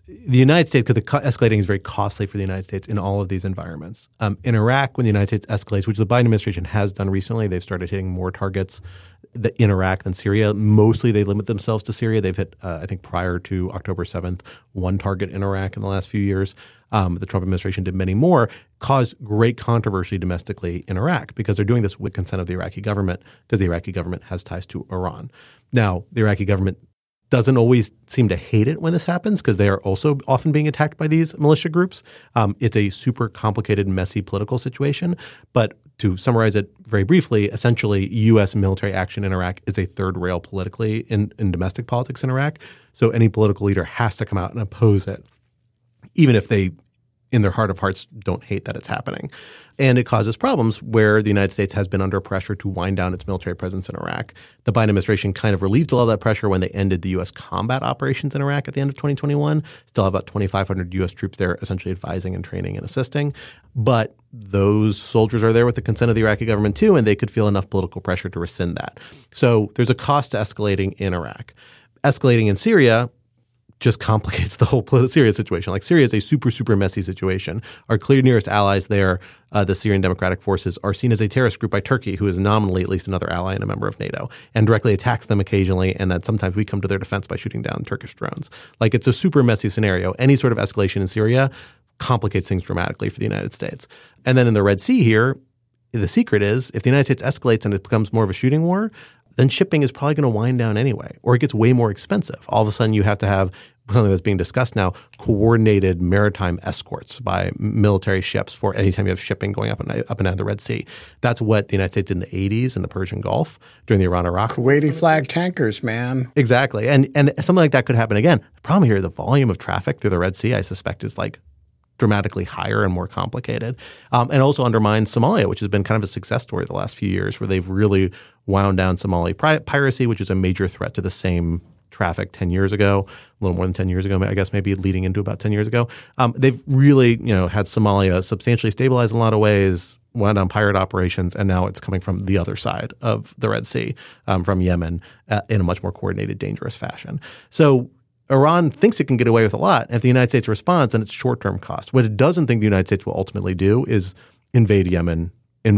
the United States, because escalating is very costly for the United States in all of these environments. In Iraq, when the United States escalates, which the Biden administration has done recently, they've started hitting more targets in Iraq than Syria. Mostly they limit themselves to Syria. They've hit, I think prior to October 7th, one target in Iraq in the last few years. The Trump administration did many more, caused great controversy domestically in Iraq because they're doing this with consent of the Iraqi government because the Iraqi government has ties to Iran. Now, the Iraqi government doesn't always seem to hate it when this happens because they are also often being attacked by these militia groups. It's a super complicated, messy political situation. But to summarize it very briefly, essentially U.S. military action in Iraq is a third rail politically in domestic politics in Iraq. So any political leader has to come out and oppose it, even if they in their heart of hearts don't hate that it's happening. And it causes problems where the United States has been under pressure to wind down its military presence in Iraq. The Biden administration kind of relieved a lot of that pressure when they ended the U.S. combat operations in Iraq at the end of 2021. Still have about 2,500 U.S. troops there essentially advising and training and assisting. But those soldiers are there with the consent of the Iraqi government too, and they could feel enough political pressure to rescind that. So there's a cost to escalating in Iraq. Escalating in Syria just complicates the whole Syria situation. Like Syria is a super, super messy situation. Our clear nearest allies there, the Syrian Democratic Forces, are seen as a terrorist group by Turkey, who is nominally at least another ally and a member of NATO, and directly attacks them occasionally. And then sometimes we come to their defense by shooting down Turkish drones. Like it's a super messy scenario. Any sort of escalation in Syria complicates things dramatically for the United States. And then in the Red Sea here, the secret is if the United States escalates and it becomes more of a shooting war, then shipping is probably going to wind down anyway, or it gets way more expensive. All of a sudden you have to have something that's being discussed now, coordinated maritime escorts by military ships for any time you have shipping going up and down the Red Sea. That's what the United States did in the 80s in the Persian Gulf during the Iran-Iraq. Kuwaiti flag tankers, man. Exactly. And something like that could happen again. The problem here, the volume of traffic through the Red Sea, I suspect, is like dramatically higher and more complicated, and also undermines Somalia, which has been kind of a success story the last few years where they've really wound down Somali piracy, which is a major threat to the same traffic 10 years ago, a little more than 10 years ago, I guess maybe leading into about 10 years ago. They've really, had Somalia substantially stabilized in a lot of ways, wound down pirate operations, and now it's coming from the other side of the Red Sea, from Yemen, in a much more coordinated, dangerous fashion. So Iran thinks it can get away with a lot. And if the United States responds, then it's short-term cost. What it doesn't think the United States will ultimately do is invade Yemen,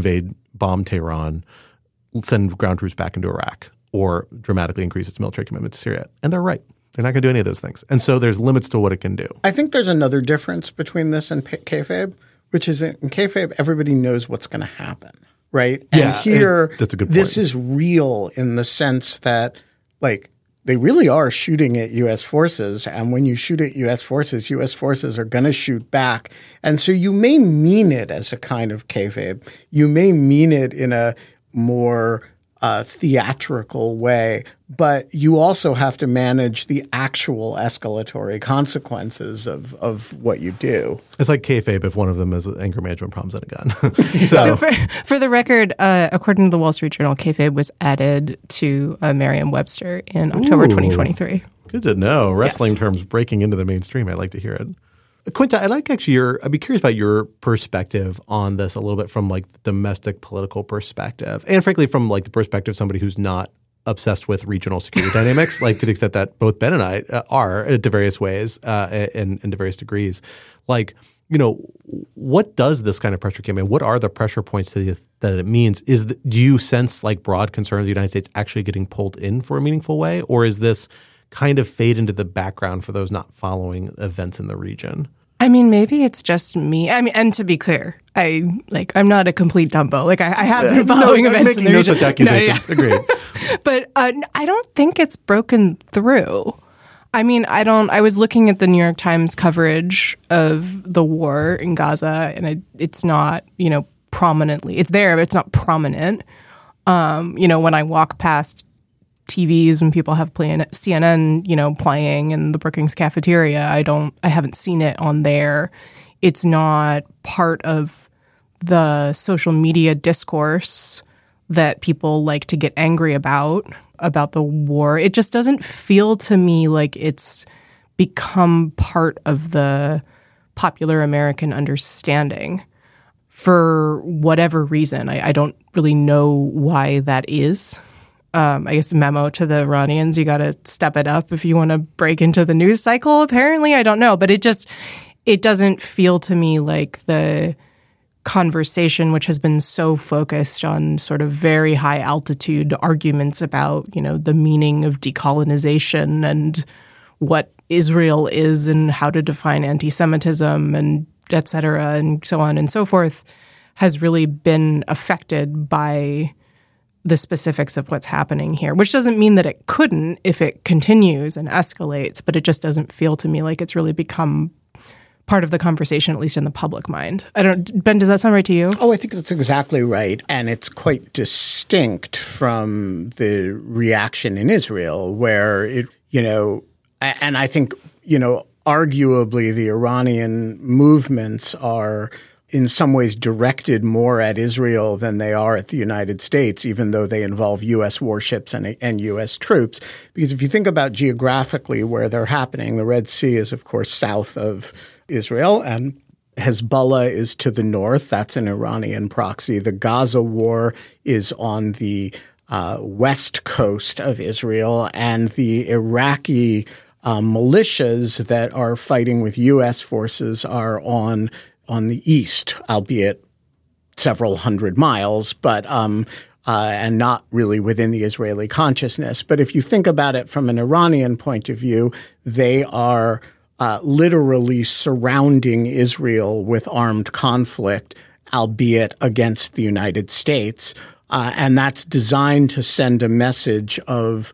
bomb Tehran, send ground troops back into Iraq, or dramatically increase its military commitment to Syria. And they're right. They're not going to do any of those things. And so there's limits to what it can do. I think there's another difference between this and kayfabe, which is in kayfabe, everybody knows what's going to happen, right? And yeah, here, that's a good point. This is real in the sense that, like, they really are shooting at U.S. forces. And when you shoot at U.S. forces are going to shoot back. And so you may mean it as a kind of kayfabe. You may mean it in a more theatrical way, but you also have to manage the actual escalatory consequences of what you do. It's like kayfabe if one of them has anger management problems and a gun. So for the record, according to the Wall Street Journal, kayfabe was added to Merriam-Webster in October 2023. Good to know. Wrestling terms breaking into the mainstream. I like to hear it. Quinta, I'd be curious about your perspective on this a little bit from like the domestic political perspective, and frankly from like the perspective of somebody who's not obsessed with regional security dynamics, like to the extent that both Ben and I are to various ways and to various degrees. Like, what does this kind of pressure campaign? What are the pressure points that it means? Do you sense like broad concern of the United States actually getting pulled in for a meaningful way, or is this kind of fade into the background for those not following events in the region? I mean, maybe it's just me. I mean, and to be clear, I'm not a complete dumbo. Like I have been following events in the region. Such accusations. Agreed. But I don't think it's broken through. I mean, I was looking at the New York Times coverage of the war in Gaza, and it's not, prominently. It's there, but it's not prominent. When I walk past TVs when people have CNN, playing in the Brookings cafeteria, I haven't seen it on there. It's not part of the social media discourse that people like to get angry about the war. It just doesn't feel to me like it's become part of the popular American understanding for whatever reason. I don't really know why that is. I guess, memo to the Iranians. You got to step it up if you want to break into the news cycle, apparently. I don't know. But it doesn't feel to me like the conversation, which has been so focused on sort of very high altitude arguments about, the meaning of decolonization and what Israel is and how to define anti-Semitism and et cetera, and so on and so forth, has really been affected by the specifics of what's happening here, which doesn't mean that it couldn't if it continues and escalates, but it just doesn't feel to me like it's really become part of the conversation, at least in the public mind. Ben, does that sound right to you? Oh, I think that's exactly right. And it's quite distinct from the reaction in Israel where and I think, arguably the Iranian movements are in some ways directed more at Israel than they are at the United States, even though they involve U.S. warships and U.S. troops. Because if you think about geographically where they're happening, the Red Sea is, of course, south of Israel, and Hezbollah is to the north. That's an Iranian proxy. The Gaza war is on the west coast of Israel, and the Iraqi militias that are fighting with U.S. forces are on the east, albeit several hundred miles, but and not really within the Israeli consciousness. But if you think about it from an Iranian point of view, they are literally surrounding Israel with armed conflict, albeit against the United States. And that's designed to send a message of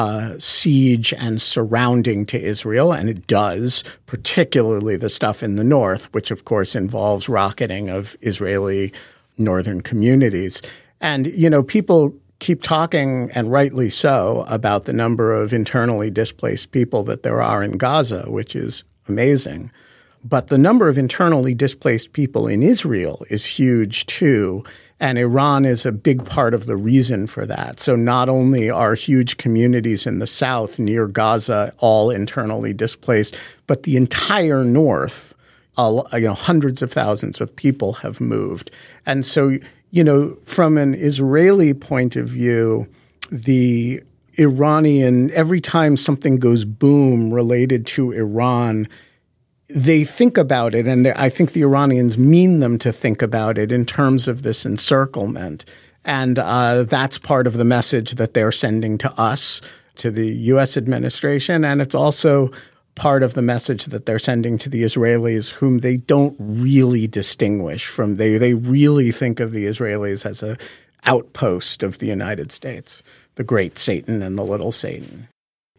siege and surrounding to Israel, and it does, particularly the stuff in the north, which of course involves rocketing of Israeli northern communities. And, people keep talking, and rightly so, about the number of internally displaced people that there are in Gaza, which is amazing. But the number of internally displaced people in Israel is huge too. And Iran is a big part of the reason for that. So not only are huge communities in the south near Gaza all internally displaced, but the entire north, hundreds of thousands of people have moved. And so, from an Israeli point of view, the Iranian, every time something goes boom related to Iran, they think about it, and I think the Iranians mean them to think about it in terms of this encirclement. And that's part of the message that they're sending to us, to the U.S. administration, and it's also part of the message that they're sending to the Israelis, whom they don't really distinguish from. They really think of the Israelis as an outpost of the United States, the great Satan and the little Satan.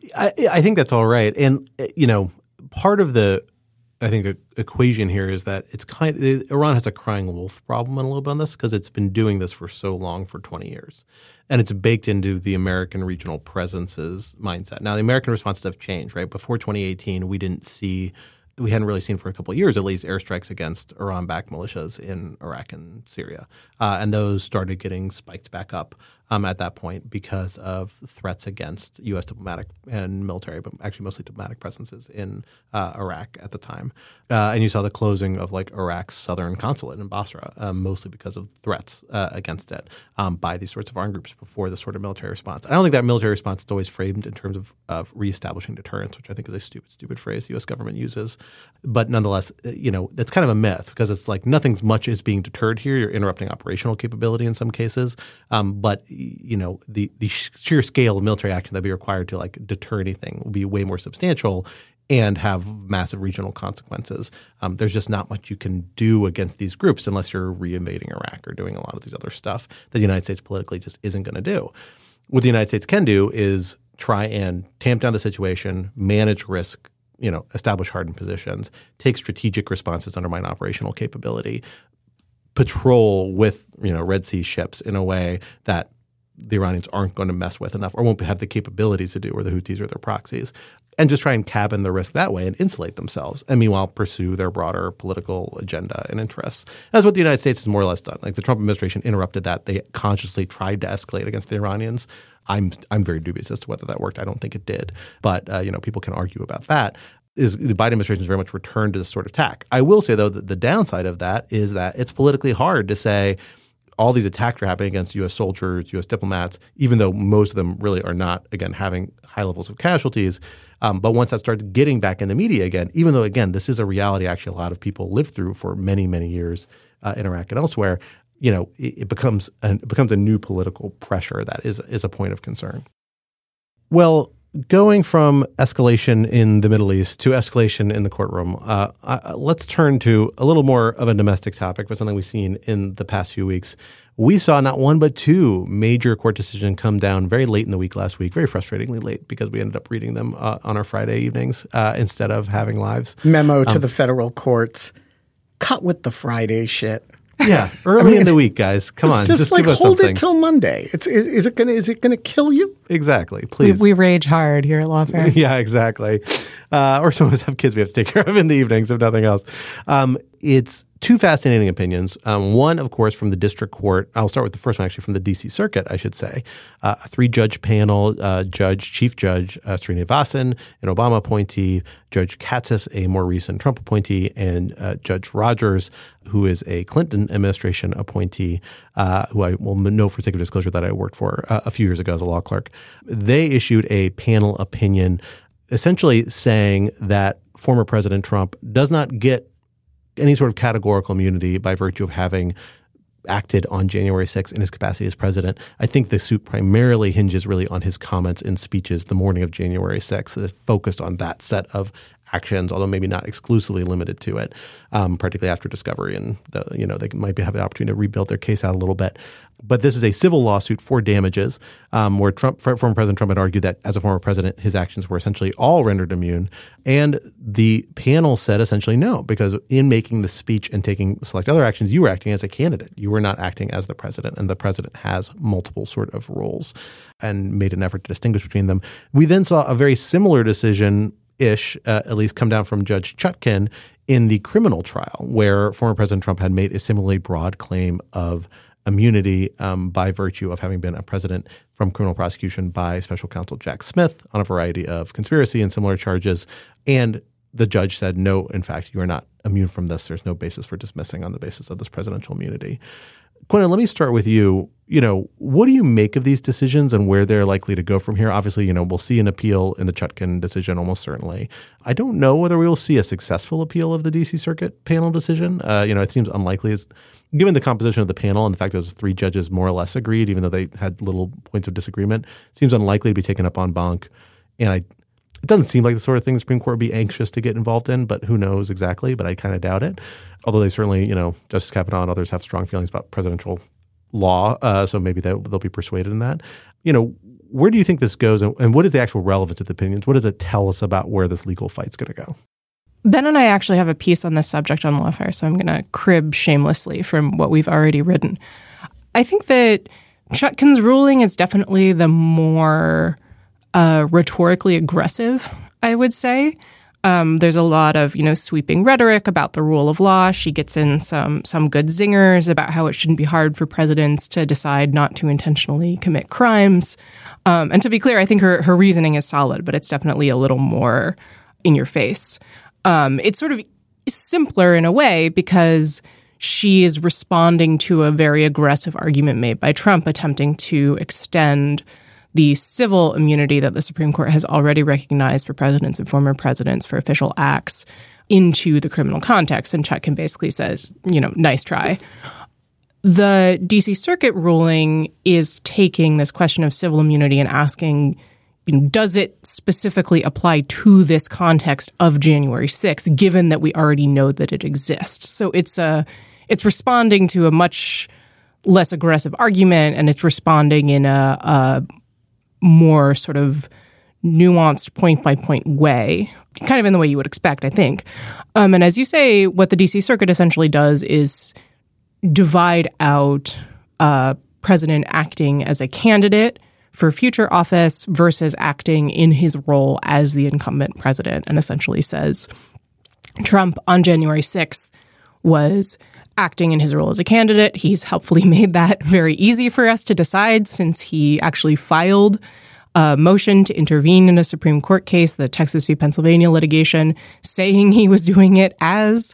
I think that's all right. And, part of the equation here is that Iran has a crying wolf problem a little bit on this because it's been doing this for so long, for 20 years. And it's baked into the American regional presence's mindset. Now, the American responses have changed, right? Before 2018, we hadn't really seen for a couple of years, at least, airstrikes against Iran-backed militias in Iraq and Syria. And those started getting spiked back up at that point because of threats against U.S. diplomatic and military, but actually mostly diplomatic presences in Iraq at the time. And you saw the closing of Iraq's southern consulate in Basra, mostly because of threats against it by these sorts of armed groups before the sort of military response. I don't think that military response is always framed in terms of reestablishing deterrence, which I think is a stupid phrase the U.S. government uses. But nonetheless, it's kind of a myth because it's like nothing much is being deterred here. You're interrupting operational capability in some cases. But the sheer scale of military action that would be required to deter anything will be way more substantial and have massive regional consequences. There's just not much you can do against these groups unless you're reinvading Iraq or doing a lot of these other stuff that the United States politically just isn't going to do. What the United States can do is try and tamp down the situation, manage risk, establish hardened positions, take strategic responses, undermine operational capability, patrol with Red Sea ships in a way that the Iranians aren't going to mess with enough or won't have the capabilities to do, or the Houthis or their proxies, and just try and cabin the risk that way and insulate themselves, and meanwhile pursue their broader political agenda and interests. That's what the United States has more or less done. The Trump administration interrupted that. They consciously tried to escalate against the Iranians. I'm very dubious as to whether that worked. I don't think it did. But people can argue about that. The Biden administration has very much returned to this sort of tack. I will say, though, that the downside of that is that it's politically hard to say, all these attacks are happening against U.S. soldiers, U.S. diplomats, even though most of them really are not, again, having high levels of casualties. But once that starts getting back in the media again, even though, again, this is a reality actually a lot of people lived through for many, many years in Iraq and elsewhere, it becomes a new political pressure that is a point of concern. Well, going from escalation in the Middle East to escalation in the courtroom, let's turn to a little more of a domestic topic, but something we've seen in the past few weeks. We saw not one but two major court decisions come down very late in the week last week, very frustratingly late because we ended up reading them on our Friday evenings instead of having lives. Memo to the federal courts, cut with the Friday shit. Yeah, early in the week, guys. Come on, just like give us hold something. it till Monday. Is it gonna kill you? Exactly. Please. We rage hard here at Lawfare. Yeah, exactly. Or some of us have kids we have to take care of in the evenings, if nothing else. It's two fascinating opinions. One, of course, from the district court. I'll start with the first one, actually, from the D.C. Circuit, I should say. A 3-judge panel, Chief Judge Srinivasan, an Obama appointee, Judge Katsas, a more recent Trump appointee, and Judge Rogers, who is a Clinton administration appointee, who I will know for sake of disclosure that I worked for a few years ago as a law clerk. They issued a panel opinion essentially saying that former President Trump does not get any sort of categorical immunity by virtue of having acted on January 6th in his capacity as president. I think the suit primarily hinges really on his comments and speeches the morning of January 6th that focused on that set of actions, although maybe not exclusively limited to it, particularly after discovery. And they might have the opportunity to rebuild their case out a little bit. But this is a civil lawsuit for damages where former President Trump had argued that as a former president, his actions were essentially all rendered immune. And the panel said essentially no, because in making the speech and taking select other actions, you were acting as a candidate. You were not acting as the president. And the president has multiple sort of roles and made an effort to distinguish between them. We then saw a very similar decision at least come down from Judge Chutkan in the criminal trial, where former President Trump had made a similarly broad claim of immunity by virtue of having been a president from criminal prosecution by special counsel Jack Smith on a variety of conspiracy and similar charges. And the judge said, no, in fact, you are not immune from this. There's no basis for dismissing on the basis of this presidential immunity. Quentin, let me start with you. What do you make of these decisions and where they're likely to go from here? Obviously, we'll see an appeal in the Chutkan decision almost certainly. I don't know whether we will see a successful appeal of the D.C. Circuit panel decision. It seems unlikely. Given the composition of the panel and the fact that those 3 judges more or less agreed, even though they had little points of disagreement, it seems unlikely to be taken up en banc. And it doesn't seem like the sort of thing the Supreme Court would be anxious to get involved in, but who knows exactly. But I kind of doubt it. Although they certainly, Justice Kavanaugh and others have strong feelings about presidential law, so maybe they'll be persuaded in that. Where do you think this goes, and what is the actual relevance of the opinions? What does it tell us about where this legal fight's going to go? Ben and I actually have a piece on this subject on Lawfare, so I'm going to crib shamelessly from what we've already written. I think that Chutkan's ruling is definitely the more rhetorically aggressive, I would say. There's a lot of, sweeping rhetoric about the rule of law. She gets in some good zingers about how it shouldn't be hard for presidents to decide not to intentionally commit crimes. And to be clear, I think her reasoning is solid, but it's definitely a little more in your face. It's sort of simpler in a way because she is responding to a very aggressive argument made by Trump attempting to extend the civil immunity that the Supreme Court has already recognized for presidents and former presidents for official acts into the criminal context. And Chutkan basically says, nice try. The D.C. Circuit ruling is taking this question of civil immunity and asking, does it specifically apply to this context of January 6th, given that we already know that it exists? So it's responding to a much less aggressive argument, and it's responding in a more sort of nuanced point-by-point way, kind of in the way you would expect, I think. And as you say, what the D.C. Circuit essentially does is divide out a president acting as a candidate for future office versus acting in his role as the incumbent president, and essentially says Trump on January 6th was acting in his role as a candidate. He's helpfully made that very easy for us to decide since he actually filed a motion to intervene in a Supreme Court case, the Texas v. Pennsylvania litigation, saying he was doing it as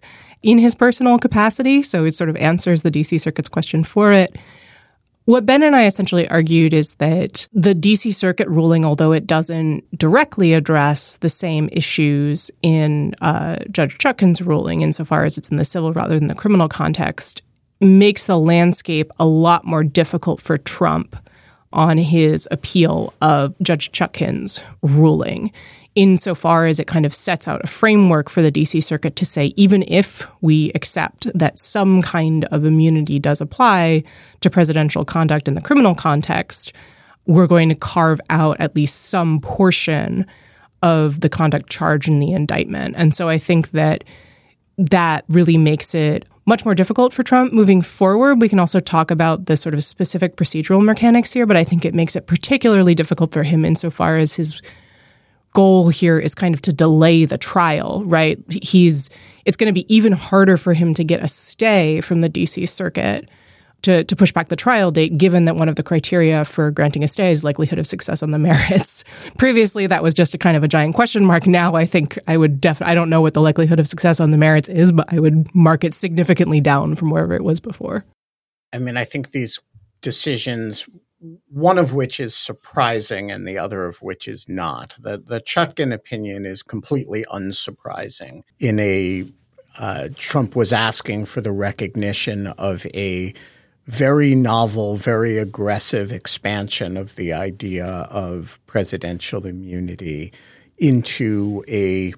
in his personal capacity. So it sort of answers the D.C. Circuit's question for it. What Ben and I essentially argued is that the D.C. Circuit ruling, although it doesn't directly address the same issues in Judge Chutkan's ruling, insofar as it's in the civil rather than the criminal context, makes the landscape a lot more difficult for Trump on his appeal of Judge Chutkan's ruling, insofar as it kind of sets out a framework for the D.C. Circuit to say, even if we accept that some kind of immunity does apply to presidential conduct in the criminal context, we're going to carve out at least some portion of the conduct charged in the indictment. And so I think that really makes it much more difficult for Trump moving forward. We can also talk about the sort of specific procedural mechanics here, but I think it makes it particularly difficult for him insofar as his goal here is kind of to delay the trial, right? It's going to be even harder for him to get a stay from the D.C. Circuit to push back the trial date, given that one of the criteria for granting a stay is likelihood of success on the merits. Previously, that was just a kind of a giant question mark. Now, I think I don't know what the likelihood of success on the merits is, but I would mark it significantly down from wherever it was before. I mean, I think these decisions, one of which is surprising and the other of which is not. The Chutkan opinion is completely unsurprising. Trump was asking for the recognition of a very novel, very aggressive expansion of the idea of presidential immunity into a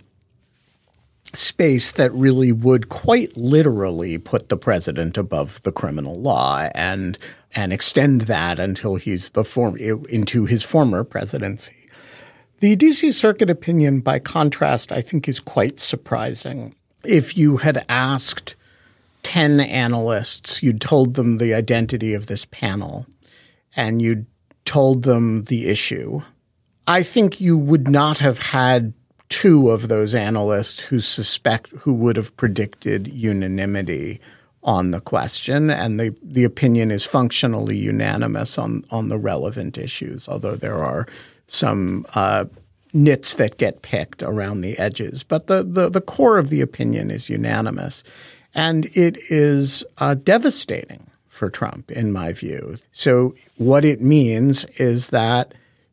space that really would quite literally put the president above the criminal law and extend that until he's into his former presidency. The D.C. Circuit opinion, by contrast, I think is quite surprising. If you had asked 10 analysts, you'd told them the identity of this panel, and you'd told them the issue, I think you would not have had two of those analysts who would have predicted unanimity on the question, and the opinion is functionally unanimous on the relevant issues, although there are some nits that get picked around the edges. But the core of the opinion is unanimous. And it is devastating for Trump, in my view. So what it means is that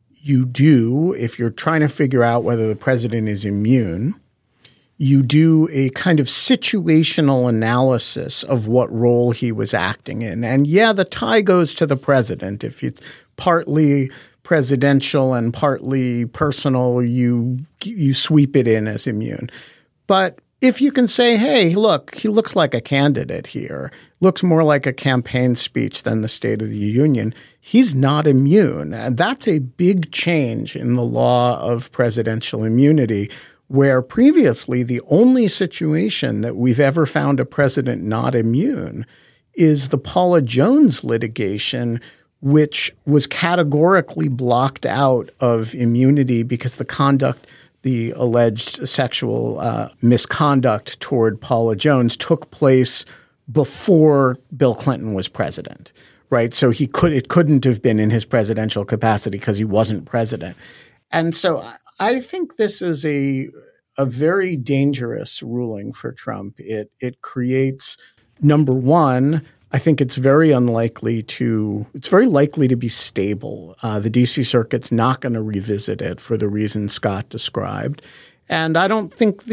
if you're trying to figure out whether the president is immune, you do a kind of situational analysis of what role he was acting in. And the tie goes to the president. If it's partly presidential and partly personal, you sweep it in as immune. But if you can say, hey, look, he looks like a candidate here, looks more like a campaign speech than the State of the Union, he's not immune. And that's a big change in the law of presidential immunity, where previously the only situation that we've ever found a president not immune is the Paula Jones litigation, which was categorically blocked out of immunity because the alleged sexual misconduct toward Paula Jones took place before Bill Clinton was president, right? So it couldn't have been in his presidential capacity because he wasn't president. And so I think this is a very dangerous ruling for Trump. It creates, number one, I think it's very likely to be stable. The D.C. Circuit's not going to revisit it for the reasons Scott described. And I don't think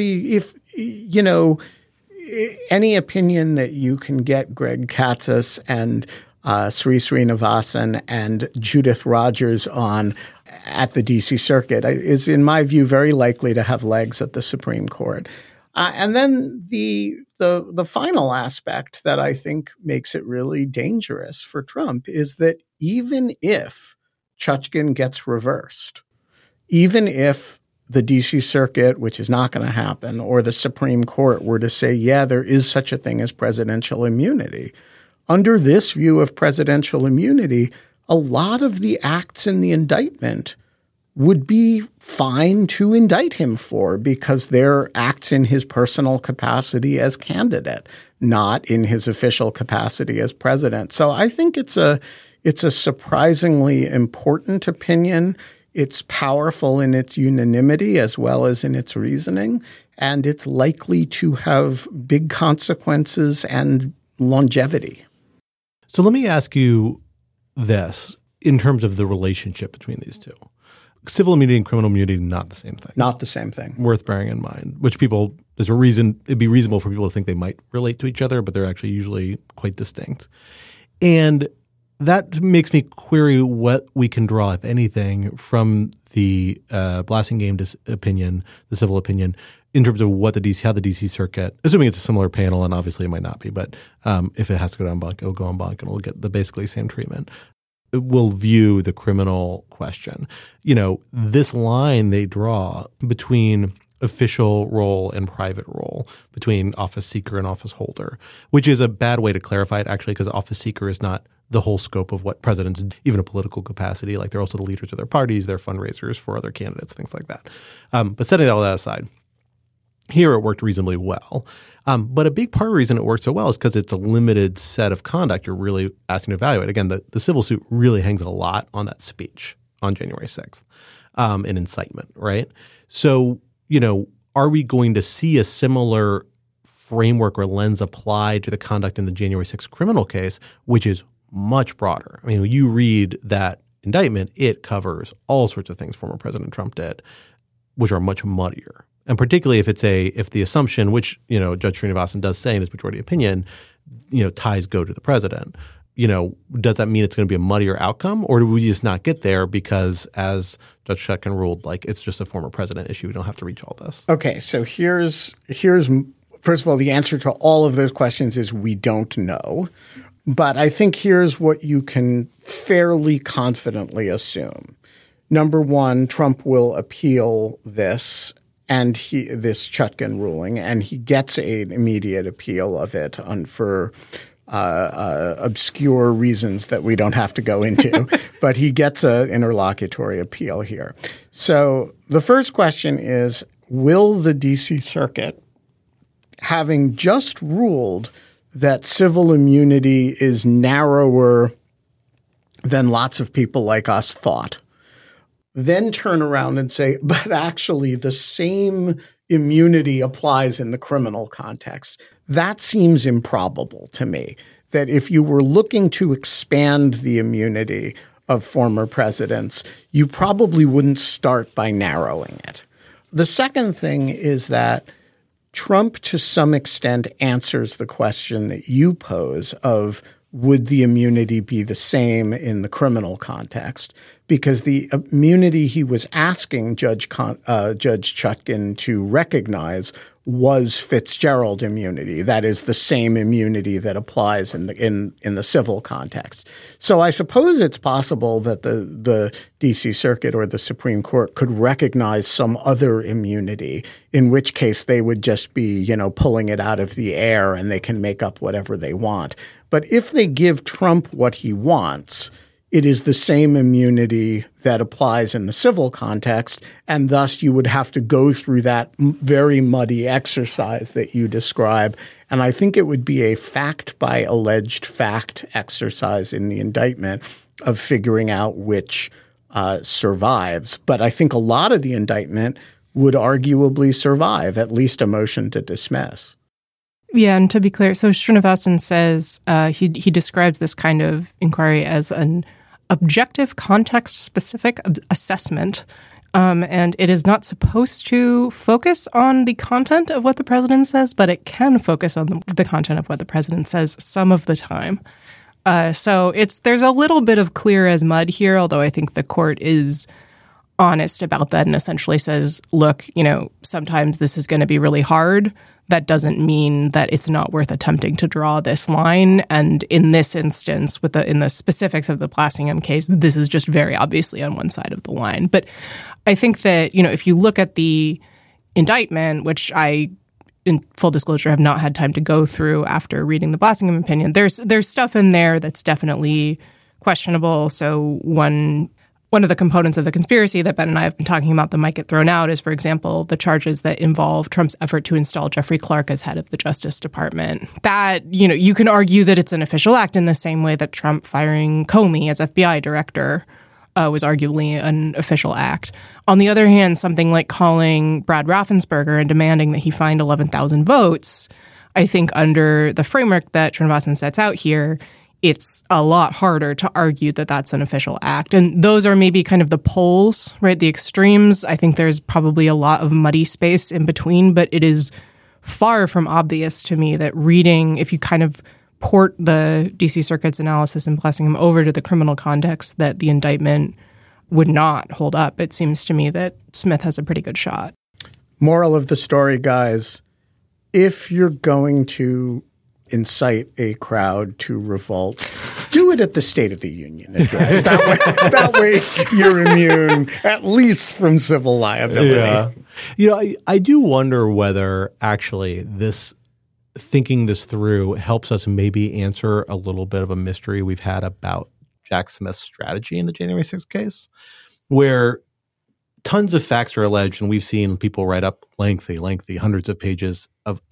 any opinion that you can get Greg Katsas and Sri Srinivasan and Judith Rogers on at the D.C. Circuit is, in my view, very likely to have legs at the Supreme Court. And then the final aspect that I think makes it really dangerous for Trump is that even if Chutkan gets reversed, even if the D.C. Circuit, which is not going to happen, or the Supreme Court were to say, there is such a thing as presidential immunity, under this view of presidential immunity, a lot of the acts in the indictment would be fine to indict him for because they're acts in his personal capacity as candidate, not in his official capacity as president. So I think it's a surprisingly important opinion. It's powerful in its unanimity as well as in its reasoning, and it's likely to have big consequences and longevity. So let me ask you this in terms of the relationship between these two. Civil immunity and criminal immunity, not the same thing. Not the same thing. Worth bearing in mind, which people, there's a reason, it'd be reasonable for people to think they might relate to each other, but they're actually usually quite distinct. And that makes me query what we can draw, if anything, from the Blassingame opinion, the civil opinion, in terms of what how the DC Circuit, assuming it's a similar panel, and obviously it might not be, but if it has to go to en banc, it'll go en banc and it'll get the basically same treatment. It will view the criminal question. This line they draw between official role and private role, between office seeker and office holder, which is a bad way to clarify it, actually, because office seeker is not the whole scope of what presidents, even a political capacity, like they're also the leaders of their parties, they're fundraisers for other candidates, things like that. But setting all that aside, here it worked reasonably well. But a big part of the reason it worked so well is because it's a limited set of conduct you're really asking to evaluate. Again, the civil suit really hangs a lot on that speech on January 6th, and incitement, right? So, are we going to see a similar framework or lens applied to the conduct in the January 6th criminal case, which is much broader? I mean, when you read that indictment, it covers all sorts of things former President Trump did, which are much muddier. And particularly if the assumption, which, Judge Srinivasan does say in his majority opinion, ties go to the president, does that mean it's going to be a muddier outcome, or do we just not get there because, as Judge Chutkan ruled, it's just a former president issue. We don't have to reach all this. Okay, so here's first of all, the answer to all of those questions is we don't know. But I think here's what you can fairly confidently assume. Number one, Trump will appeal this this Chutkan ruling, and he gets an immediate appeal of it for obscure reasons that we don't have to go into. But he gets an interlocutory appeal here. So the first question is, will the D.C. Circuit, having just ruled that civil immunity is narrower than lots of people like us thought, then turn around and say, but actually the same immunity applies in the criminal context? That seems improbable to me, that if you were looking to expand the immunity of former presidents, you probably wouldn't start by narrowing it. The second thing is that Trump, to some extent, answers the question that you pose of would the immunity be the same in the criminal context, because the immunity he was asking Judge Chutkan to recognize was Fitzgerald immunity. That is the same immunity that applies in the civil context. So I suppose it's possible that the D.C. Circuit or the Supreme Court could recognize some other immunity, in which case they would just be, pulling it out of the air and they can make up whatever they want. But if they give Trump what he wants, it is the same immunity that applies in the civil context, and thus you would have to go through that very muddy exercise that you describe. And I think it would be a fact by alleged fact exercise in the indictment of figuring out which survives. But I think a lot of the indictment would arguably survive, at least a motion to dismiss. Yeah, and to be clear, so Srinivasan says he describes this kind of inquiry as an objective, context-specific assessment, and it is not supposed to focus on the content of what the president says, but it can focus on the content of what the president says some of the time. So there's a little bit of clear as mud here, although I think the court is honest about that and essentially says, look, sometimes this is going to be really hard. That doesn't mean that it's not worth attempting to draw this line. And in this instance, in the specifics of the Blassingame case, this is just very obviously on one side of the line. But I think that, if you look at the indictment, which I, in full disclosure, have not had time to go through after reading the Blassingame opinion, there's stuff in there that's definitely questionable. So one of the components of the conspiracy that Ben and I have been talking about that might get thrown out is, for example, the charges that involve Trump's effort to install Jeffrey Clark as head of the Justice Department. That, you can argue that it's an official act in the same way that Trump firing Comey as FBI director was arguably an official act. On the other hand, something like calling Brad Raffensperger and demanding that he find 11,000 votes, I think under the framework that Srinivasan sets out here, it's a lot harder to argue that that's an official act. And those are maybe kind of the poles, right? The extremes. I think there's probably a lot of muddy space in between, but it is far from obvious to me that reading, if you kind of port the D.C. Circuit's analysis and Blessingham over to the criminal context, that the indictment would not hold up. It seems to me that Smith has a pretty good shot. Moral of the story, guys, if you're going to incite a crowd to revolt, do it at the State of the Union address. That way you're immune, at least from civil liability. Yeah. You know, I do wonder whether actually thinking this through helps us maybe answer a little bit of a mystery we've had about Jack Smith's strategy in the January 6th case, where tons of facts are alleged, and we've seen people write up lengthy, hundreds of pages of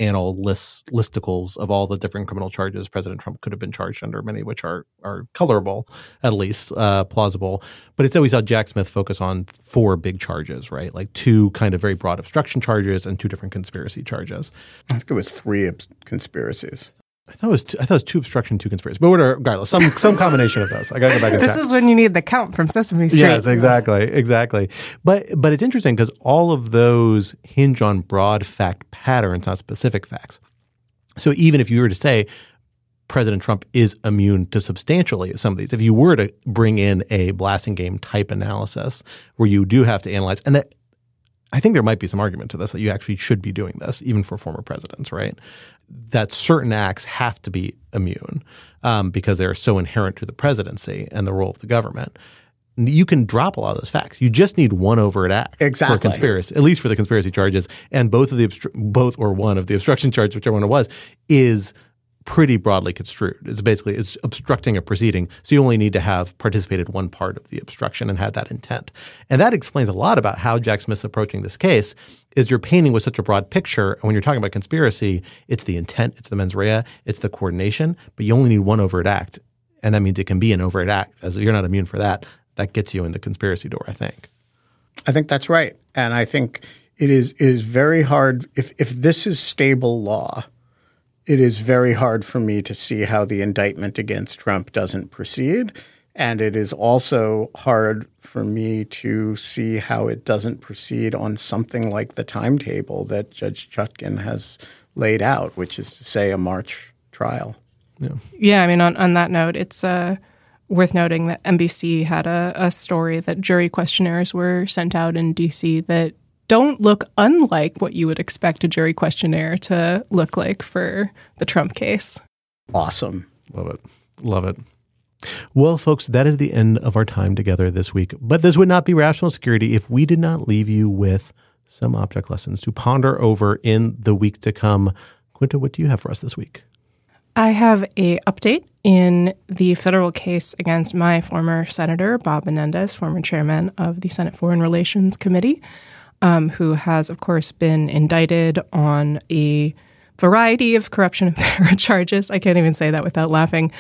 listicles of all the different criminal charges President Trump could have been charged under, many of which are colorable, at least plausible. But instead we saw Jack Smith focus on 4 big charges, right? Like 2 kind of very broad obstruction charges and 2 different conspiracy charges. I think it was 3 conspiracies. I thought it was 2 obstruction, 2 conspiracy. But regardless, some combination of those. I got to go back and This check. is when you need the count from Sesame Street. Yes, exactly. But it's interesting because all of those hinge on broad fact patterns, not specific facts. So even if you were to say President Trump is immune to substantially some of these, if you were to bring in a Blassingame type analysis where you do have to analyze, and that I think there might be some argument to this that you actually should be doing this even for former presidents, right? That certain acts have to be immune because they're so inherent to the presidency and the role of the government. You can drop a lot of those facts. You just need one overt act for a conspiracy, at least for the conspiracy charges, and one of the obstruction charges, whichever one it was, is pretty broadly construed. It's obstructing a proceeding, so you only need to have participated one part of the obstruction and had that intent. And that explains a lot about how Jack Smith's approaching this case, is you're painting with such a broad picture. And when you're talking about conspiracy, it's the intent, it's the mens rea, it's the coordination, but you only need one overt act. And that means it can be an overt act. As you're not immune for that, that gets you in the conspiracy door, I think. I think that's right. And I think it is very hard. If this is stable law, it is very hard for me to see how the indictment against Trump doesn't proceed. And it is also hard for me to see how it doesn't proceed on something like the timetable that Judge Chutkan has laid out, which is to say a March trial. Yeah, I mean, on that note, it's worth noting that NBC had a story that jury questionnaires were sent out in D.C. that don't look unlike what you would expect a jury questionnaire to look like for the Trump case. Awesome. Love it. Well, folks, that is the end of our time together this week. But this would not be Rational Security if we did not leave you with some object lessons to ponder over in the week to come. Quinta, what do you have for us this week? I have an update in the federal case against my former senator, Bob Menendez, former chairman of the Senate Foreign Relations Committee, who has, of course, been indicted on a variety of corruption and FARA charges. I can't even say that without laughing.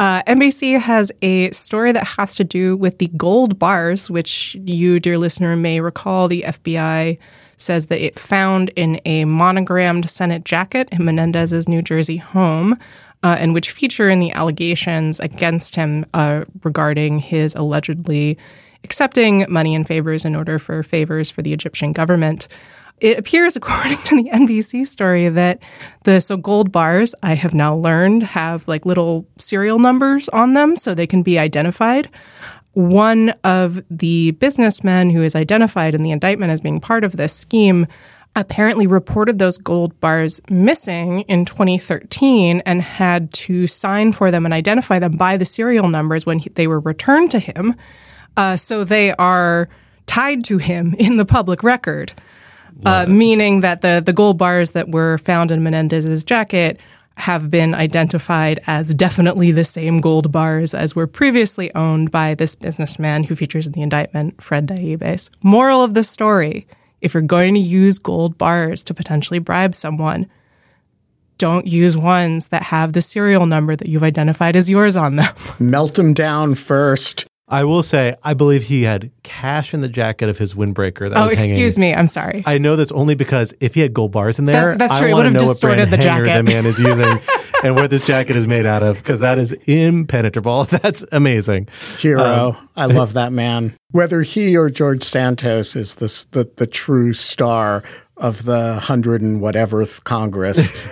NBC has a story that has to do with the gold bars, which you, dear listener, may recall the FBI says that it found in a monogrammed Senate jacket in Menendez's New Jersey home, and which feature in the allegations against him regarding his allegedly accepting money and favors in order for favors for the Egyptian government. It appears, according to the NBC story, that the gold bars, I have now learned, have like little serial numbers on them so they can be identified. One of the businessmen who is identified in the indictment as being part of this scheme apparently reported those gold bars missing in 2013 and had to sign for them and identify them by the serial numbers when they were returned to him. So they are tied to him in the public record, meaning that the gold bars that were found in Menendez's jacket have been identified as definitely the same gold bars as were previously owned by this businessman who features in the indictment, Fred Daibes. Moral of the story, if you're going to use gold bars to potentially bribe someone, don't use ones that have the serial number that you've identified as yours on them. Melt them down first. I will say, I believe he had cash in the jacket of his windbreaker that was hanging. Excuse me. I'm sorry. I know that's only because if he had gold bars in there, That's true. I It would want to have know what brand distorted the hanger jacket. the man is using and what this jacket is made out of, because that is impenetrable. That's amazing. Hero. I love that man. Whether he or George Santos is the true star of the 100 and whateverth Congress,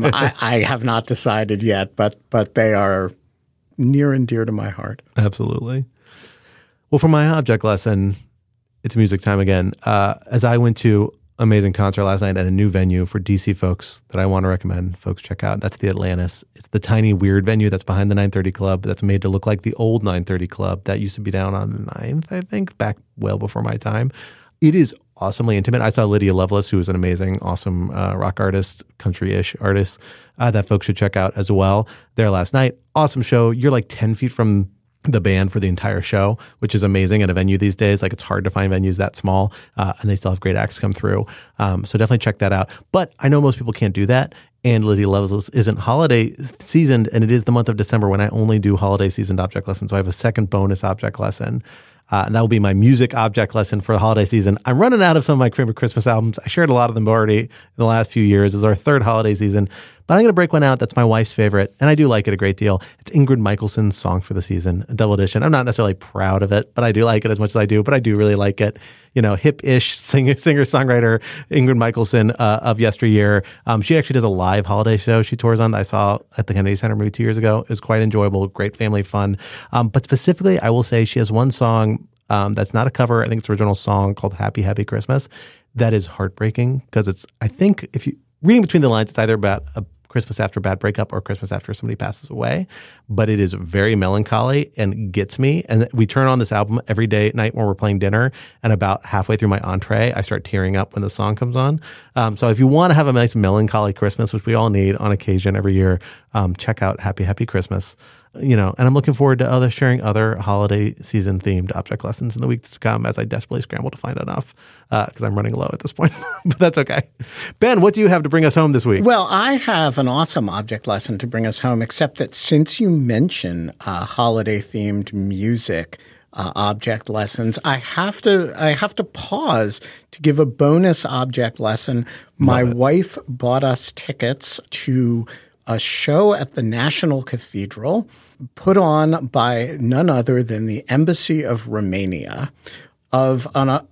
I have not decided yet, but they are near and dear to my heart. Absolutely. Well, for my object lesson, it's music time again. As I went to amazing concert last night at a new venue for DC folks that I want to recommend folks check out. That's the Atlantis. It's the tiny weird venue that's behind the 930 Club that's made to look like the old 930 Club that used to be down on the 9th, I think, back well before my time. It is awesomely intimate. I saw Lydia Lovelace, who is an amazing, awesome rock artist, country-ish artist that folks should check out as well. There last night, awesome show. You're like 10 feet from the band for the entire show, which is amazing at a venue these days. Like, it's hard to find venues that small, and they still have great acts come through. So definitely check that out. But I know most people can't do that. And Lydia Lovelace isn't holiday seasoned, and it is the month of December when I only do holiday seasoned object lessons. So I have a second bonus object lesson. And that will be my music object lesson for the holiday season. I'm running out of some of my favorite Christmas albums. I shared a lot of them already in the last few years. This is our third holiday season. But I'm going to break one out that's my wife's favorite, and I do like it a great deal. It's Ingrid Michaelson's Song for the Season, a double edition. I'm not necessarily proud of it, but I do like it as much as I do. But I do really like it. You know, hip-ish singer-songwriter Ingrid Michaelson of yesteryear. She actually does a live holiday show she tours on that I saw at the Kennedy Center maybe 2 years ago. It was quite enjoyable, great family fun. But specifically, I will say she has one song that's not a cover. I think it's an original song called Happy, Happy Christmas. That is heartbreaking because it's, I think, if you reading between the lines, it's either about a Christmas after a bad breakup or Christmas after somebody passes away. But it is very melancholy and gets me. And we turn on this album every day at night when we're playing dinner. And about halfway through my entree, I start tearing up when the song comes on. So if you want to have a nice melancholy Christmas, which we all need on occasion every year, check out Happy, Happy Christmas. You know, and I'm looking forward to sharing other holiday season themed object lessons in the weeks to come as I desperately scramble to find enough because I'm running low at this point. But that's okay. Ben, what do you have to bring us home this week? Well, I have an awesome object lesson to bring us home, except that since you mention holiday themed music object lessons, I have to pause to give a bonus object lesson. My wife bought us tickets to a show at the National Cathedral put on by none other than the Embassy of Romania of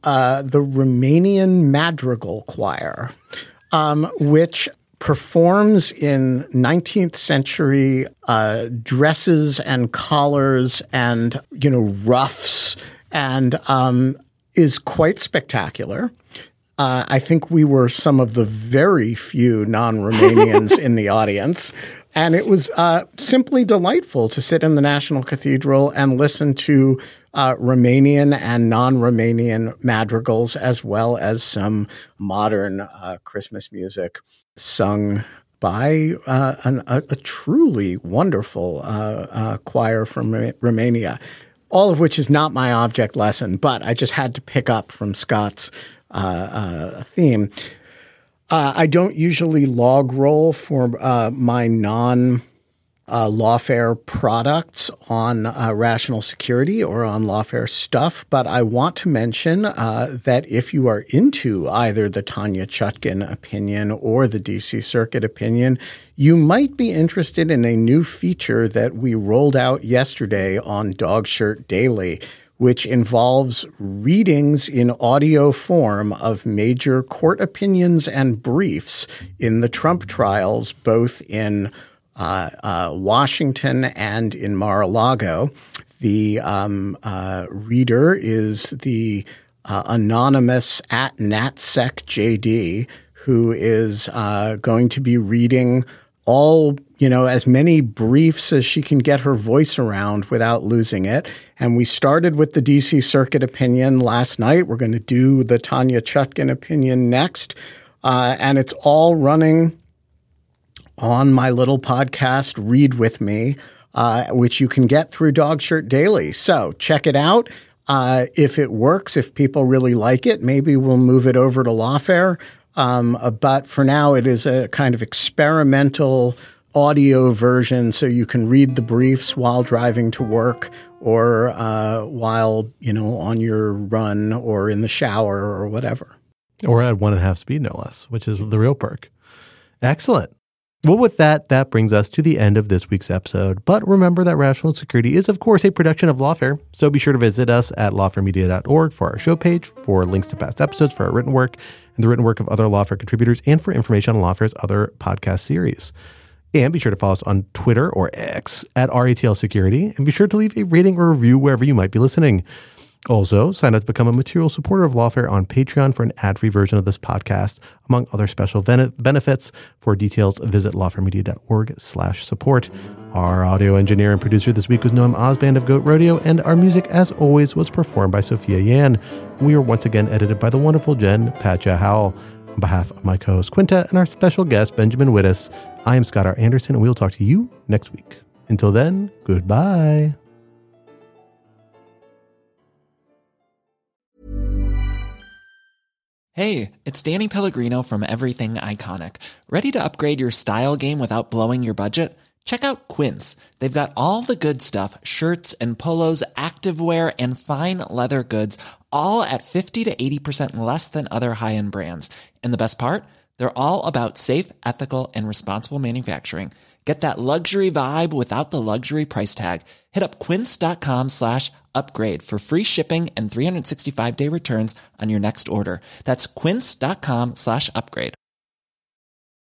the Romanian Madrigal Choir, which performs in 19th century dresses and collars and, ruffs and is quite spectacular. I think we were some of the very few non-Romanians in the audience. And it was simply delightful to sit in the National Cathedral and listen to Romanian and non-Romanian madrigals, as well as some modern Christmas music sung by a truly wonderful choir from Romania, all of which is not my object lesson, but I just had to pick up from Scott's theme. I don't usually log roll for my non-Lawfare products on Rational Security or on Lawfare stuff, but I want to mention that if you are into either the Tanya Chutkin opinion or the DC Circuit opinion, you might be interested in a new feature that we rolled out yesterday on Dogshirt Daily, which involves readings in audio form of major court opinions and briefs in the Trump trials, both in Washington and in Mar-a-Lago. The reader is the anonymous @NatSecJD, who is going to be reading all, as many briefs as she can get her voice around without losing it. And we started with the DC Circuit opinion last night. We're going to do the Tanya Chutkin opinion next. And it's all running on my little podcast, Read With Me, which you can get through Dogshirt Daily. So check it out. If it works, if people really like it, maybe we'll move it over to Lawfare. But for now, it is a kind of experimental audio version so you can read the briefs while driving to work or while, on your run or in the shower or whatever. Or at 1.5 speed, no less, which is the real perk. Excellent. Well, with that brings us to the end of this week's episode. But remember that Rational Security is, of course, a production of Lawfare. So be sure to visit us at lawfaremedia.org for our show page, for links to past episodes, for our written work, and the written work of other Lawfare contributors, and for information on Lawfare's other podcast series. And be sure to follow us on Twitter or X at RATL Security. And be sure to leave a rating or review wherever you might be listening. Also, sign up to become a material supporter of Lawfare on Patreon for an ad-free version of this podcast, among other special benefits. For details, visit lawfaremedia.org/support. Our audio engineer and producer this week was Noam Osband of Goat Rodeo, and our music, as always, was performed by Sophia Yan. We are once again edited by the wonderful Jen Patja Howell. On behalf of my co-host Quinta and our special guest Benjamin Wittes, I am Scott R. Anderson, and we will talk to you next week. Until then, goodbye. Hey, it's Danny Pellegrino from Everything Iconic. Ready to upgrade your style game without blowing your budget? Check out Quince. They've got all the good stuff, shirts and polos, activewear, and fine leather goods, all at 50 to 80% less than other high-end brands. And the best part? They're all about safe, ethical, and responsible manufacturing. Get that luxury vibe without the luxury price tag. Hit up quince.com/upgrade for free shipping and 365-day returns on your next order. That's quince.com/upgrade.